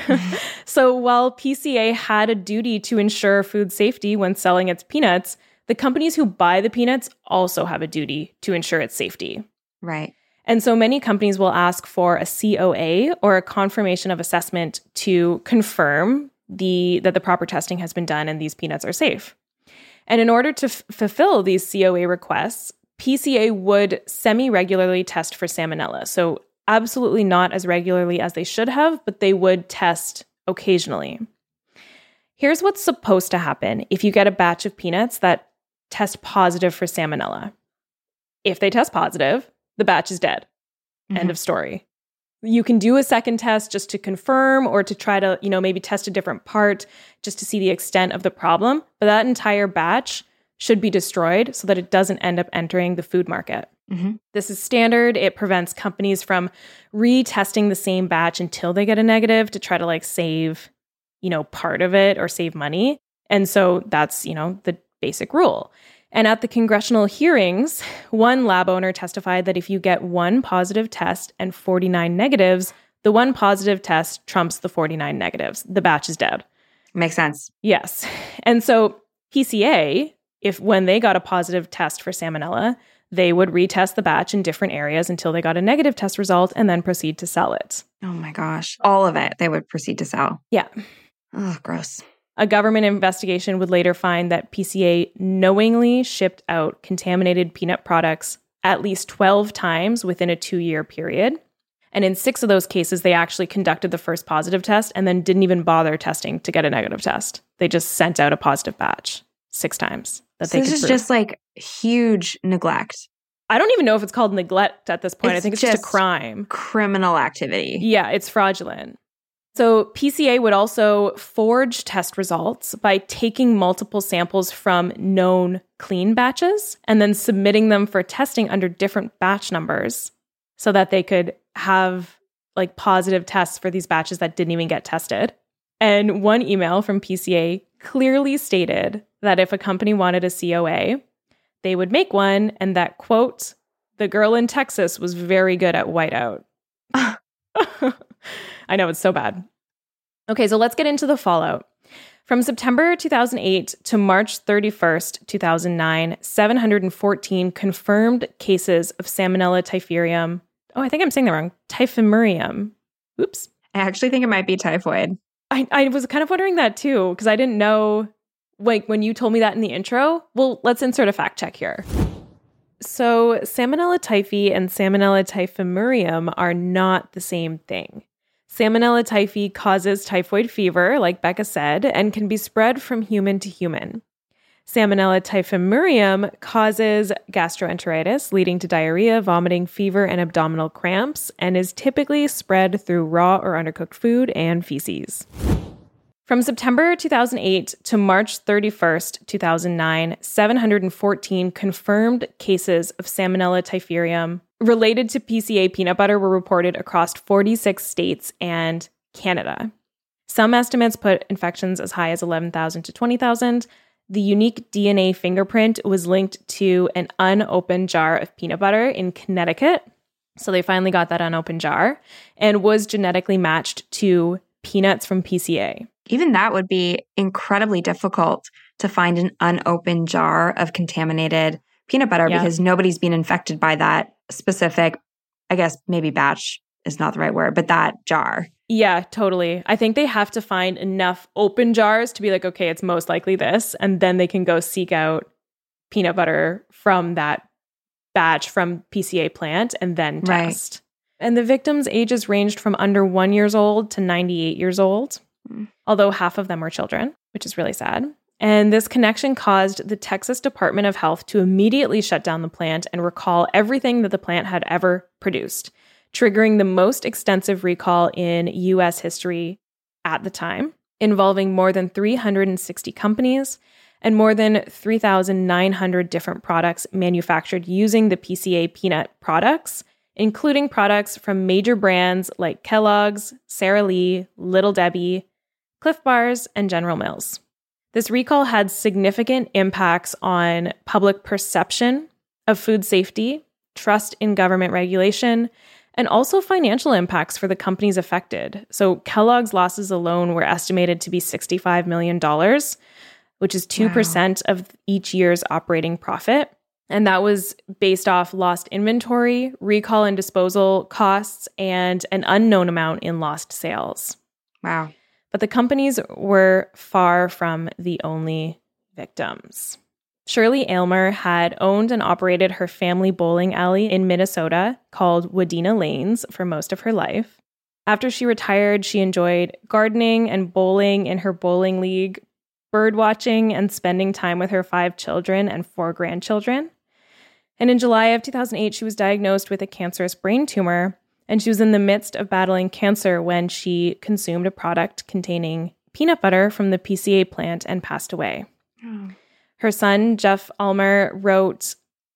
So while PCA had a duty to ensure food safety when selling its peanuts, the companies who buy the peanuts also have a duty to ensure its safety. Right. And so many companies will ask for a COA or a confirmation of assessment to confirm that the proper testing has been done and these peanuts are safe. And in order to fulfill these COA requests, PCA would semi-regularly test for salmonella. So absolutely not as regularly as they should have, but they would test occasionally. Here's what's supposed to happen if you get a batch of peanuts that test positive for salmonella. If they test positive, the batch is dead. End of story. You can do a second test just to confirm or to try to, maybe test a different part just to see the extent of the problem. But that entire batch should be destroyed so that it doesn't end up entering the food market. This is standard. It prevents companies from retesting the same batch until they get a negative to try to like save, part of it or save money. And so that's, the basic rule. And at the congressional hearings, one lab owner testified that if you get one positive test and 49 negatives, the one positive test trumps the 49 negatives. The batch is dead. Makes sense. Yes. And so PCA, when they got a positive test for salmonella, they would retest the batch in different areas until they got a negative test result and then proceed to sell it. Oh my gosh. All of it they would proceed to sell. Yeah. Oh, gross. A government investigation would later find that PCA knowingly shipped out contaminated peanut products at least 12 times within a 2-year period. And in 6 of those cases, they actually conducted the first positive test and then didn't even bother testing to get a negative test. They just sent out a positive batch 6 times. This is just like huge neglect. I don't even know if it's called neglect at this point. I think it's just a crime. Criminal activity. Yeah, it's fraudulent. So PCA would also forge test results by taking multiple samples from known clean batches and then submitting them for testing under different batch numbers so that they could have like positive tests for these batches that didn't even get tested. And one email from PCA clearly stated that if a company wanted a COA, they would make one, and that, quote, the girl in Texas was very good at whiteout. I know, it's so bad. Okay, so let's get into the fallout. From September 2008 to March 31st, 2009, 714 confirmed cases of Salmonella typhimurium. Oh, I think I'm saying that wrong. Typhimurium. Oops. I actually think it might be typhoid. I was kind of wondering that too, because I didn't know, like, when you told me that in the intro. Well, let's insert a fact check here. So Salmonella typhi and Salmonella typhimurium are not the same thing. Salmonella typhi causes typhoid fever, like Becca said, and can be spread from human to human. Salmonella typhimurium causes gastroenteritis, leading to diarrhea, vomiting, fever, and abdominal cramps, and is typically spread through raw or undercooked food and feces. From September 2008 to March 31st, 2009, 714 confirmed cases of Salmonella typhimurium related to PCA peanut butter were reported across 46 states and Canada. Some estimates put infections as high as 11,000 to 20,000. The unique DNA fingerprint was linked to an unopened jar of peanut butter in Connecticut. So they finally got that unopened jar and was genetically matched to peanuts from PCA. Even that would be incredibly difficult to find an unopened jar of contaminated peanut butter because nobody's been infected by that specific, I guess maybe batch is not the right word, but that jar. Yeah, totally. I think they have to find enough open jars to be like, okay, it's most likely this. And then they can go seek out peanut butter from that batch from PCA plant and then test. Right. And the victims' ages ranged from under 1 year old to 98 years old, although half of them were children, which is really sad. And this connection caused the Texas Department of Health to immediately shut down the plant and recall everything that the plant had ever produced, triggering the most extensive recall in U.S. history at the time, involving more than 360 companies and more than 3,900 different products manufactured using the PCA peanut products, including products from major brands like Kellogg's, Sara Lee, Little Debbie, Clif Bars, and General Mills. This recall had significant impacts on public perception of food safety, trust in government regulation, and also financial impacts for the companies affected. So Kellogg's losses alone were estimated to be $65 million, which is 2% of each year's operating profit. And that was based off lost inventory, recall and disposal costs, and an unknown amount in lost sales. Wow. But the companies were far from the only victims. Shirley Aylmer had owned and operated her family bowling alley in Minnesota called Wadena Lanes for most of her life. After she retired, she enjoyed gardening and bowling in her bowling league, bird watching, and spending time with her 5 children and 4 grandchildren. And in July of 2008, she was diagnosed with a cancerous brain tumor, and she was in the midst of battling cancer when she consumed a product containing peanut butter from the PCA plant and passed away. Oh. Her son, Jeff Aylmer, wrote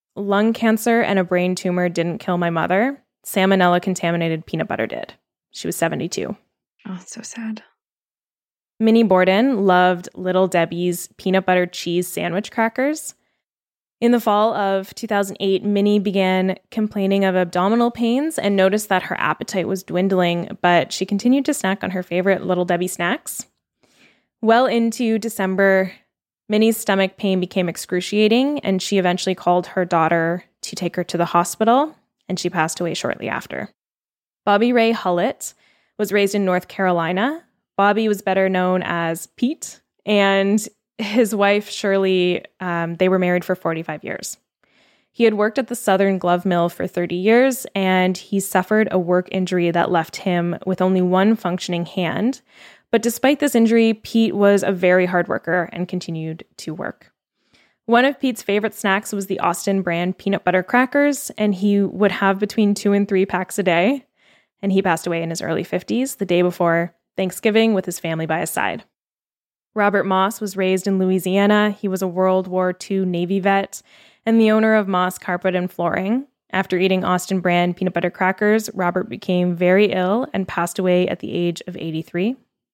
lung cancer and a brain tumor didn't kill my mother. Salmonella-contaminated peanut butter did. She was 72. Oh, it's so sad. Minnie Borden loved Little Debbie's peanut butter cheese sandwich crackers. In the fall of 2008, Minnie began complaining of abdominal pains and noticed that her appetite was dwindling, but she continued to snack on her favorite Little Debbie snacks. Well into December, Minnie's stomach pain became excruciating, and she eventually called her daughter to take her to the hospital, and she passed away shortly after. Bobby Ray Hullett was raised in North Carolina. Bobby was better known as Pete, and his wife, Shirley, they were married for 45 years. He had worked at the Southern Glove Mill for 30 years, and he suffered a work injury that left him with only one functioning hand. But despite this injury, Pete was a very hard worker and continued to work. One of Pete's favorite snacks was the Austin brand peanut butter crackers, and he would have between 2 and 3 packs a day. And he passed away in his early 50s, the day before Thanksgiving, with his family by his side. Robert Moss was raised in Louisiana. He was a World War II Navy vet and the owner of Moss Carpet and Flooring. After eating Austin brand peanut butter crackers, Robert became very ill and passed away at the age of 83.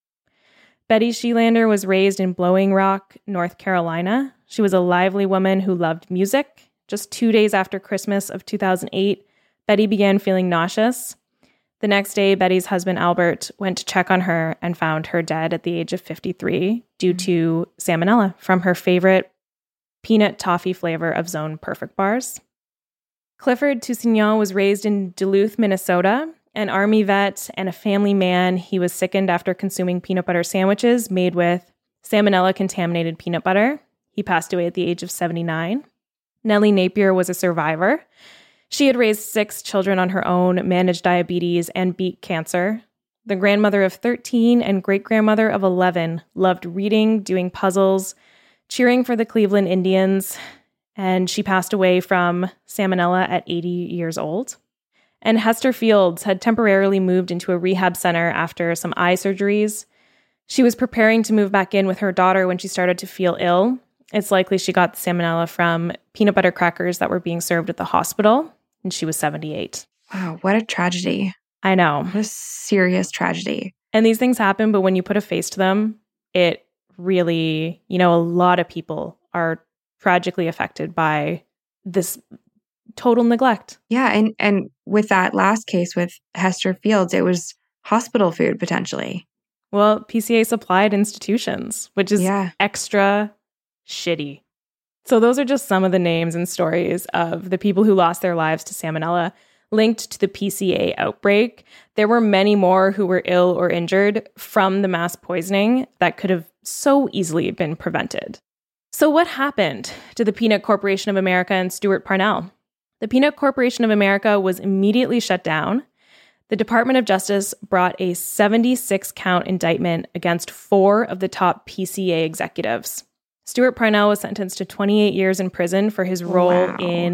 Betty Shelander was raised in Blowing Rock, North Carolina. She was a lively woman who loved music. Just 2 days after Christmas of 2008, Betty began feeling nauseous. The next day, Betty's husband, Albert, went to check on her and found her dead at the age of 53 due to salmonella from her favorite peanut toffee flavor of Zone Perfect bars. Clifford Toussignan was raised in Duluth, Minnesota. An Army vet and a family man, he was sickened after consuming peanut butter sandwiches made with salmonella-contaminated peanut butter. He passed away at the age of 79. Nellie Napier was a survivor. She had raised 6 children on her own, managed diabetes, and beat cancer. The grandmother of 13 and great-grandmother of 11 loved reading, doing puzzles, cheering for the Cleveland Indians, and she passed away from salmonella at 80 years old. And Hester Fields had temporarily moved into a rehab center after some eye surgeries. She was preparing to move back in with her daughter when she started to feel ill. It's likely she got the salmonella from peanut butter crackers that were being served at the hospital, and she was 78. Wow, what a tragedy. I know. What a serious tragedy. And these things happen, but when you put a face to them, it really, a lot of people are tragically affected by this total neglect. Yeah, and with that last case with Hester Fields, it was hospital food potentially. Well, PCA supplied institutions, which is extra shitty. So those are just some of the names and stories of the people who lost their lives to salmonella linked to the PCA outbreak. There were many more who were ill or injured from the mass poisoning that could have so easily been prevented. So what happened to the Peanut Corporation of America and Stuart Parnell? The Peanut Corporation of America was immediately shut down. The Department of Justice brought a 76-count indictment against 4 of the top PCA executives. Stuart Parnell was sentenced to 28 years in prison for his role in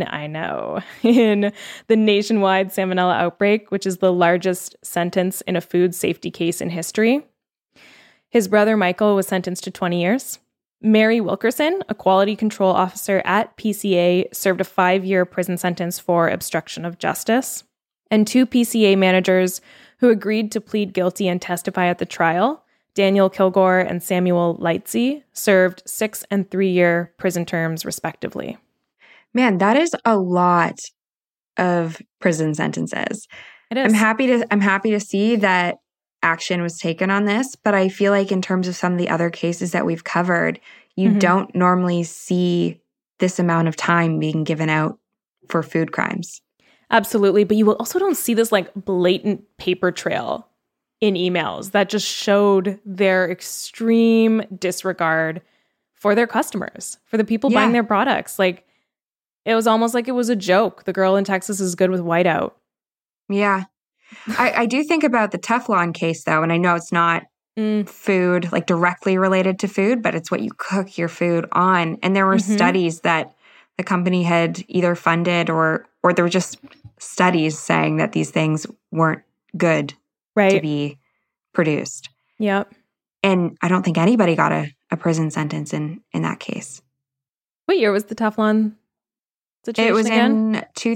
the nationwide salmonella outbreak, which is the largest sentence in a food safety case in history. His brother Michael was sentenced to 20 years. Mary Wilkerson, a quality control officer at PCA, served a 5-year prison sentence for obstruction of justice. And 2 PCA managers who agreed to plead guilty and testify at the trial, Daniel Kilgore and Samuel Lightsey, served 6 and 3-year prison terms, respectively. Man, that is a lot of prison sentences. It is. I'm happy to see that action was taken on this, but I feel like in terms of some of the other cases that we've covered, you don't normally see this amount of time being given out for food crimes. Absolutely, but you also don't see this blatant paper trail in emails that just showed their extreme disregard for their customers, for the people buying their products. It was almost like it was a joke. The girl in Texas is good with whiteout. Yeah. I do think about the Teflon case, though, and I know it's not food, directly related to food, but it's what you cook your food on. And there were studies that the company had either funded or there were just studies saying that these things weren't good to be produced. Yep. And I don't think anybody got a prison sentence in that case. What year was the Teflon situation It was again?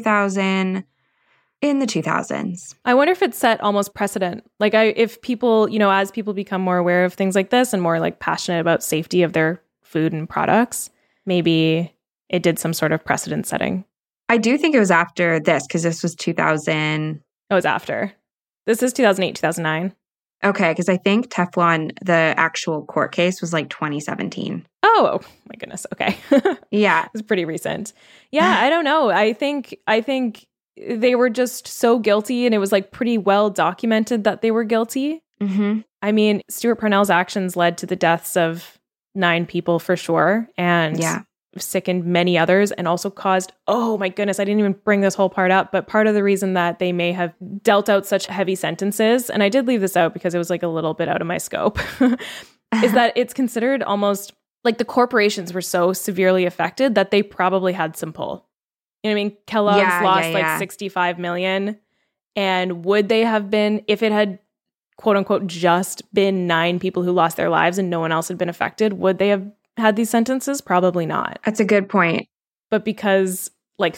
in the 2000s. I wonder if it set almost precedent. Like if people, as people become more aware of things like this and more like passionate about safety of their food and products, maybe it did some sort of precedent setting. I do think it was after this because this was 2000. It was after. This is 2008, 2009. Okay, because I think Teflon, the actual court case, was like 2017. Oh my goodness. Okay. Yeah. It's pretty recent. Yeah, I don't know. I think they were just so guilty, and it was like pretty well documented that they were guilty. Mm-hmm. I mean, Stuart Parnell's actions led to the deaths of 9 people for sure, and sickened many others, and also caused, oh my goodness, I didn't even bring this whole part up, but part of the reason that they may have dealt out such heavy sentences, and I did leave this out because it was like a little bit out of my scope, is that it's considered almost like the corporations were so severely affected that they probably had some pull. You know what I mean? Kellogg's lost like 65 million. And would they have been, if it had quote unquote just been 9 people who lost their lives and no one else had been affected, would they have had these sentences? Probably not. That's a good point. But because like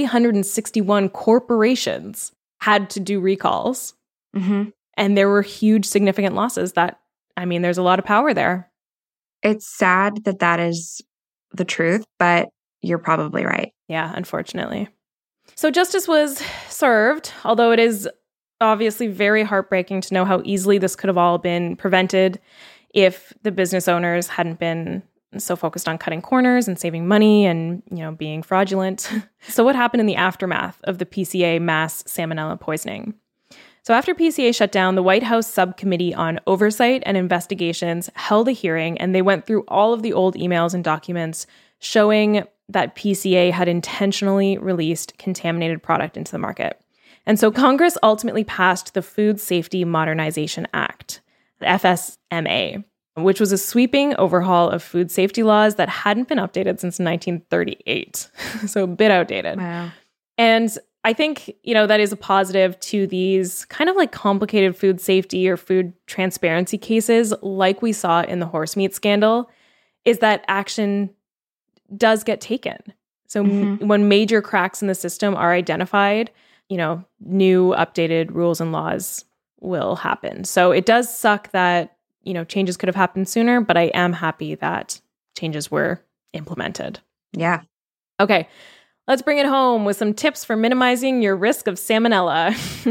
361 corporations had to do recalls, and there were huge significant losses, there's a lot of power there. It's sad that is the truth, but you're probably right. Yeah, unfortunately. So justice was served, although it is obviously very heartbreaking to know how easily this could have all been prevented if the business owners hadn't been so focused on cutting corners and saving money and, being fraudulent. So what happened in the aftermath of the PCA mass salmonella poisoning? So after PCA shut down, the White House Subcommittee on Oversight and Investigations held a hearing, and they went through all of the old emails and documents showing that PCA had intentionally released contaminated product into the market. And so Congress ultimately passed the Food Safety Modernization Act, the FSMA, which was a sweeping overhaul of food safety laws that hadn't been updated since 1938. So a bit outdated. Wow. And I think, that is a positive to these kind of like complicated food safety or food transparency cases like we saw in the horse meat scandal, is that action does get taken. So when major cracks in the system are identified, new updated rules and laws will happen. So it does suck that, changes could have happened sooner, but I am happy that changes were implemented. Yeah. Okay. Let's bring it home with some tips for minimizing your risk of salmonella.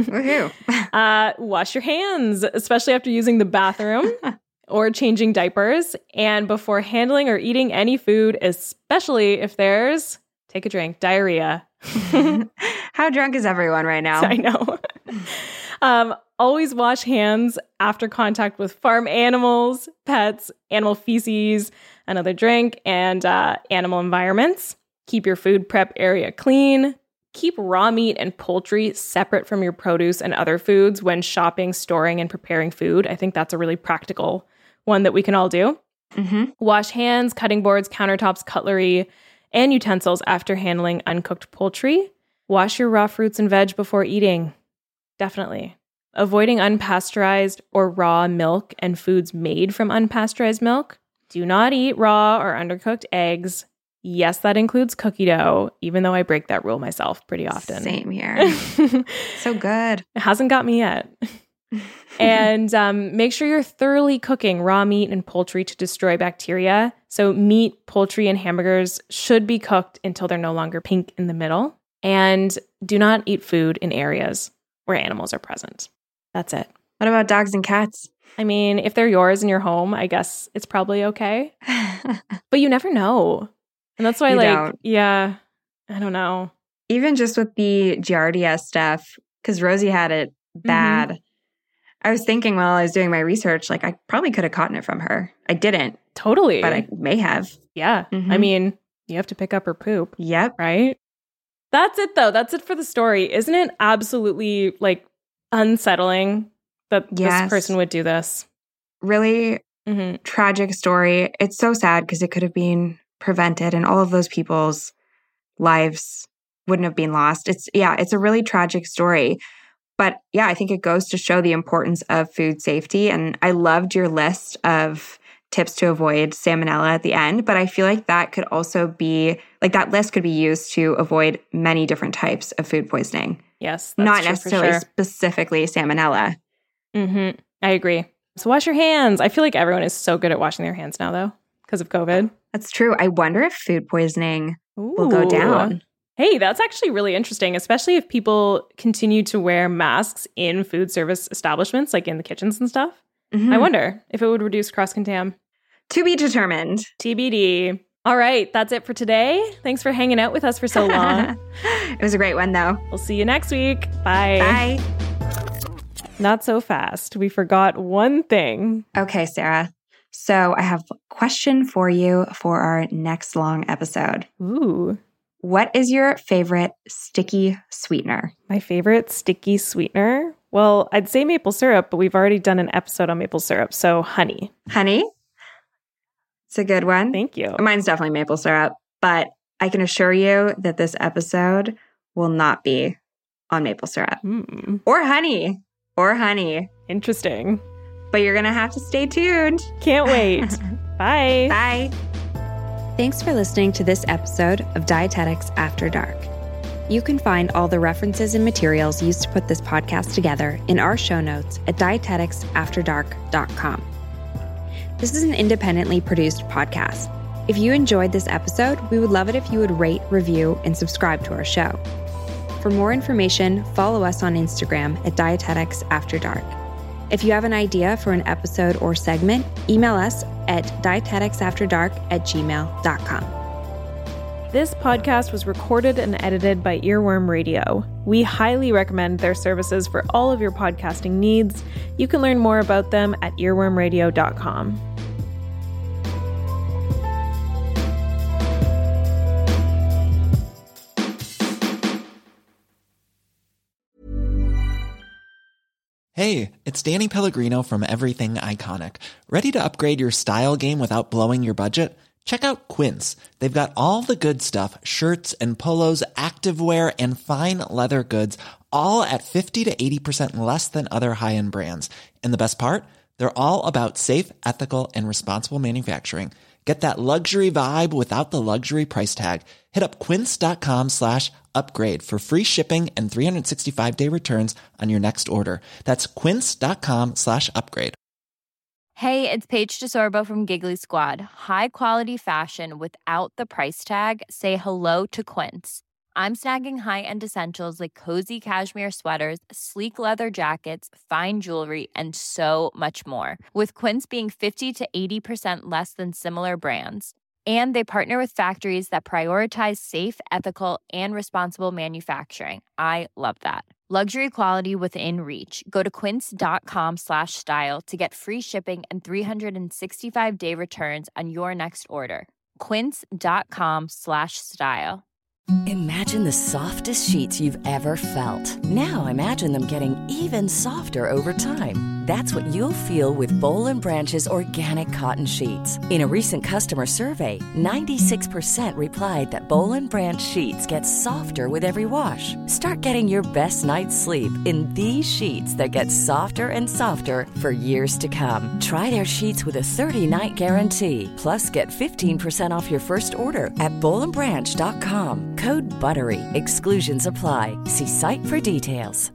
Woohoo. Wash your hands, especially after using the bathroom or changing diapers, and before handling or eating any food, especially if there's, take a drink, diarrhea. How drunk is everyone right now? I know. Always wash hands after contact with farm animals, pets, animal feces, another drink, and animal environments. Keep your food prep area clean. Keep raw meat and poultry separate from your produce and other foods when shopping, storing, and preparing food. I think that's a really practical one that we can all do. Wash hands, cutting boards, countertops, cutlery, and utensils after handling uncooked poultry. Wash your raw fruits and veg before eating. Definitely. Avoiding unpasteurized or raw milk and foods made from unpasteurized milk. Do not eat raw or undercooked eggs. Yes, that includes cookie dough, even though I break that rule myself pretty often. Same here. So good. It hasn't got me yet. And make sure you're thoroughly cooking raw meat and poultry to destroy bacteria. So meat, poultry, and hamburgers should be cooked until they're no longer pink in the middle. And do not eat food in areas where animals are present. That's it. What about dogs and cats? I mean, if they're yours in your home, I guess it's probably okay. But you never know. And that's why, I don't know. Even just with the Giardia stuff, because Rosie had it bad. I was thinking while I was doing my research, like I probably could have caught it from her. I didn't. Totally. But I may have. Yeah. I mean, you have to pick up her poop. Yep. Right? That's it, though. That's it for the story. Isn't it absolutely, unsettling that this person would do this? Really tragic story. It's so sad because it could have been prevented and all of those people's lives wouldn't have been lost. It's a really tragic story. But I think it goes to show the importance of food safety. And I loved your list of tips to avoid salmonella at the end, but I feel like that could also be, like that list could be used to avoid many different types of food poisoning. Yes. Not necessarily specifically salmonella. Mm-hmm. I agree. So wash your hands. I feel like everyone is so good at washing their hands now, though, because of COVID. That's true. I wonder if food poisoning will go down. Hey, that's actually really interesting, especially if people continue to wear masks in food service establishments, like in the kitchens and stuff. Mm-hmm. I wonder if it would reduce cross-contam. To be determined. TBD. All right, that's it for today. Thanks for hanging out with us for so long. It was a great one, though. We'll see you next week. Bye. Bye. Not so fast. We forgot one thing. Okay, Sarah. So I have a question for you for our next long episode. Ooh. What is your favorite sticky sweetener? My favorite sticky sweetener? Well, I'd say maple syrup, but we've already done an episode on maple syrup, so honey. Honey? It's a good one. Thank you. Mine's definitely maple syrup, but I can assure you that this episode will not be on maple syrup. Or honey. Or honey. Interesting. But you're going to have to stay tuned. Can't wait. Bye. Bye. Thanks for listening to this episode of Dietetics After Dark. You can find all the references and materials used to put this podcast together in our show notes at dieteticsafterdark.com. This is an independently produced podcast. If you enjoyed this episode, we would love it if you would rate, review, and subscribe to our show. For more information, follow us on Instagram at dieteticsafterdark. If you have an idea for an episode or segment, email us at dieteticsafterdark@gmail.com. This podcast was recorded and edited by Earworm Radio. We highly recommend their services for all of your podcasting needs. You can learn more about them at earwormradio.com. Hey, it's Danny Pellegrino from Everything Iconic. Ready to upgrade your style game without blowing your budget? Check out Quince. They've got all the good stuff, shirts and polos, activewear, and fine leather goods, all at 50 to 80% less than other high-end brands. And the best part? They're all about safe, ethical, and responsible manufacturing. Get that luxury vibe without the luxury price tag. Hit up quince.com/upgrade for free shipping and 365-day returns on your next order. That's quince.com/upgrade. Hey, it's Paige DeSorbo from Giggly Squad. High quality fashion without the price tag. Say hello to Quince. I'm snagging high-end essentials like cozy cashmere sweaters, sleek leather jackets, fine jewelry, and so much more. With Quince being 50 to 80% less than similar brands. And they partner with factories that prioritize safe, ethical, and responsible manufacturing. I love that. Luxury quality within reach. Go to quince.com/style to get free shipping and 365-day returns on your next order. Quince.com/style. Imagine the softest sheets you've ever felt. Now imagine them getting even softer over time. That's what you'll feel with Boll & Branch's organic cotton sheets. In a recent customer survey, 96% replied that Boll & Branch sheets get softer with every wash. Start getting your best night's sleep in these sheets that get softer and softer for years to come. Try their sheets with a 30-night guarantee. Plus, get 15% off your first order at bollandbranch.com. Code BUTTERY. Exclusions apply. See site for details.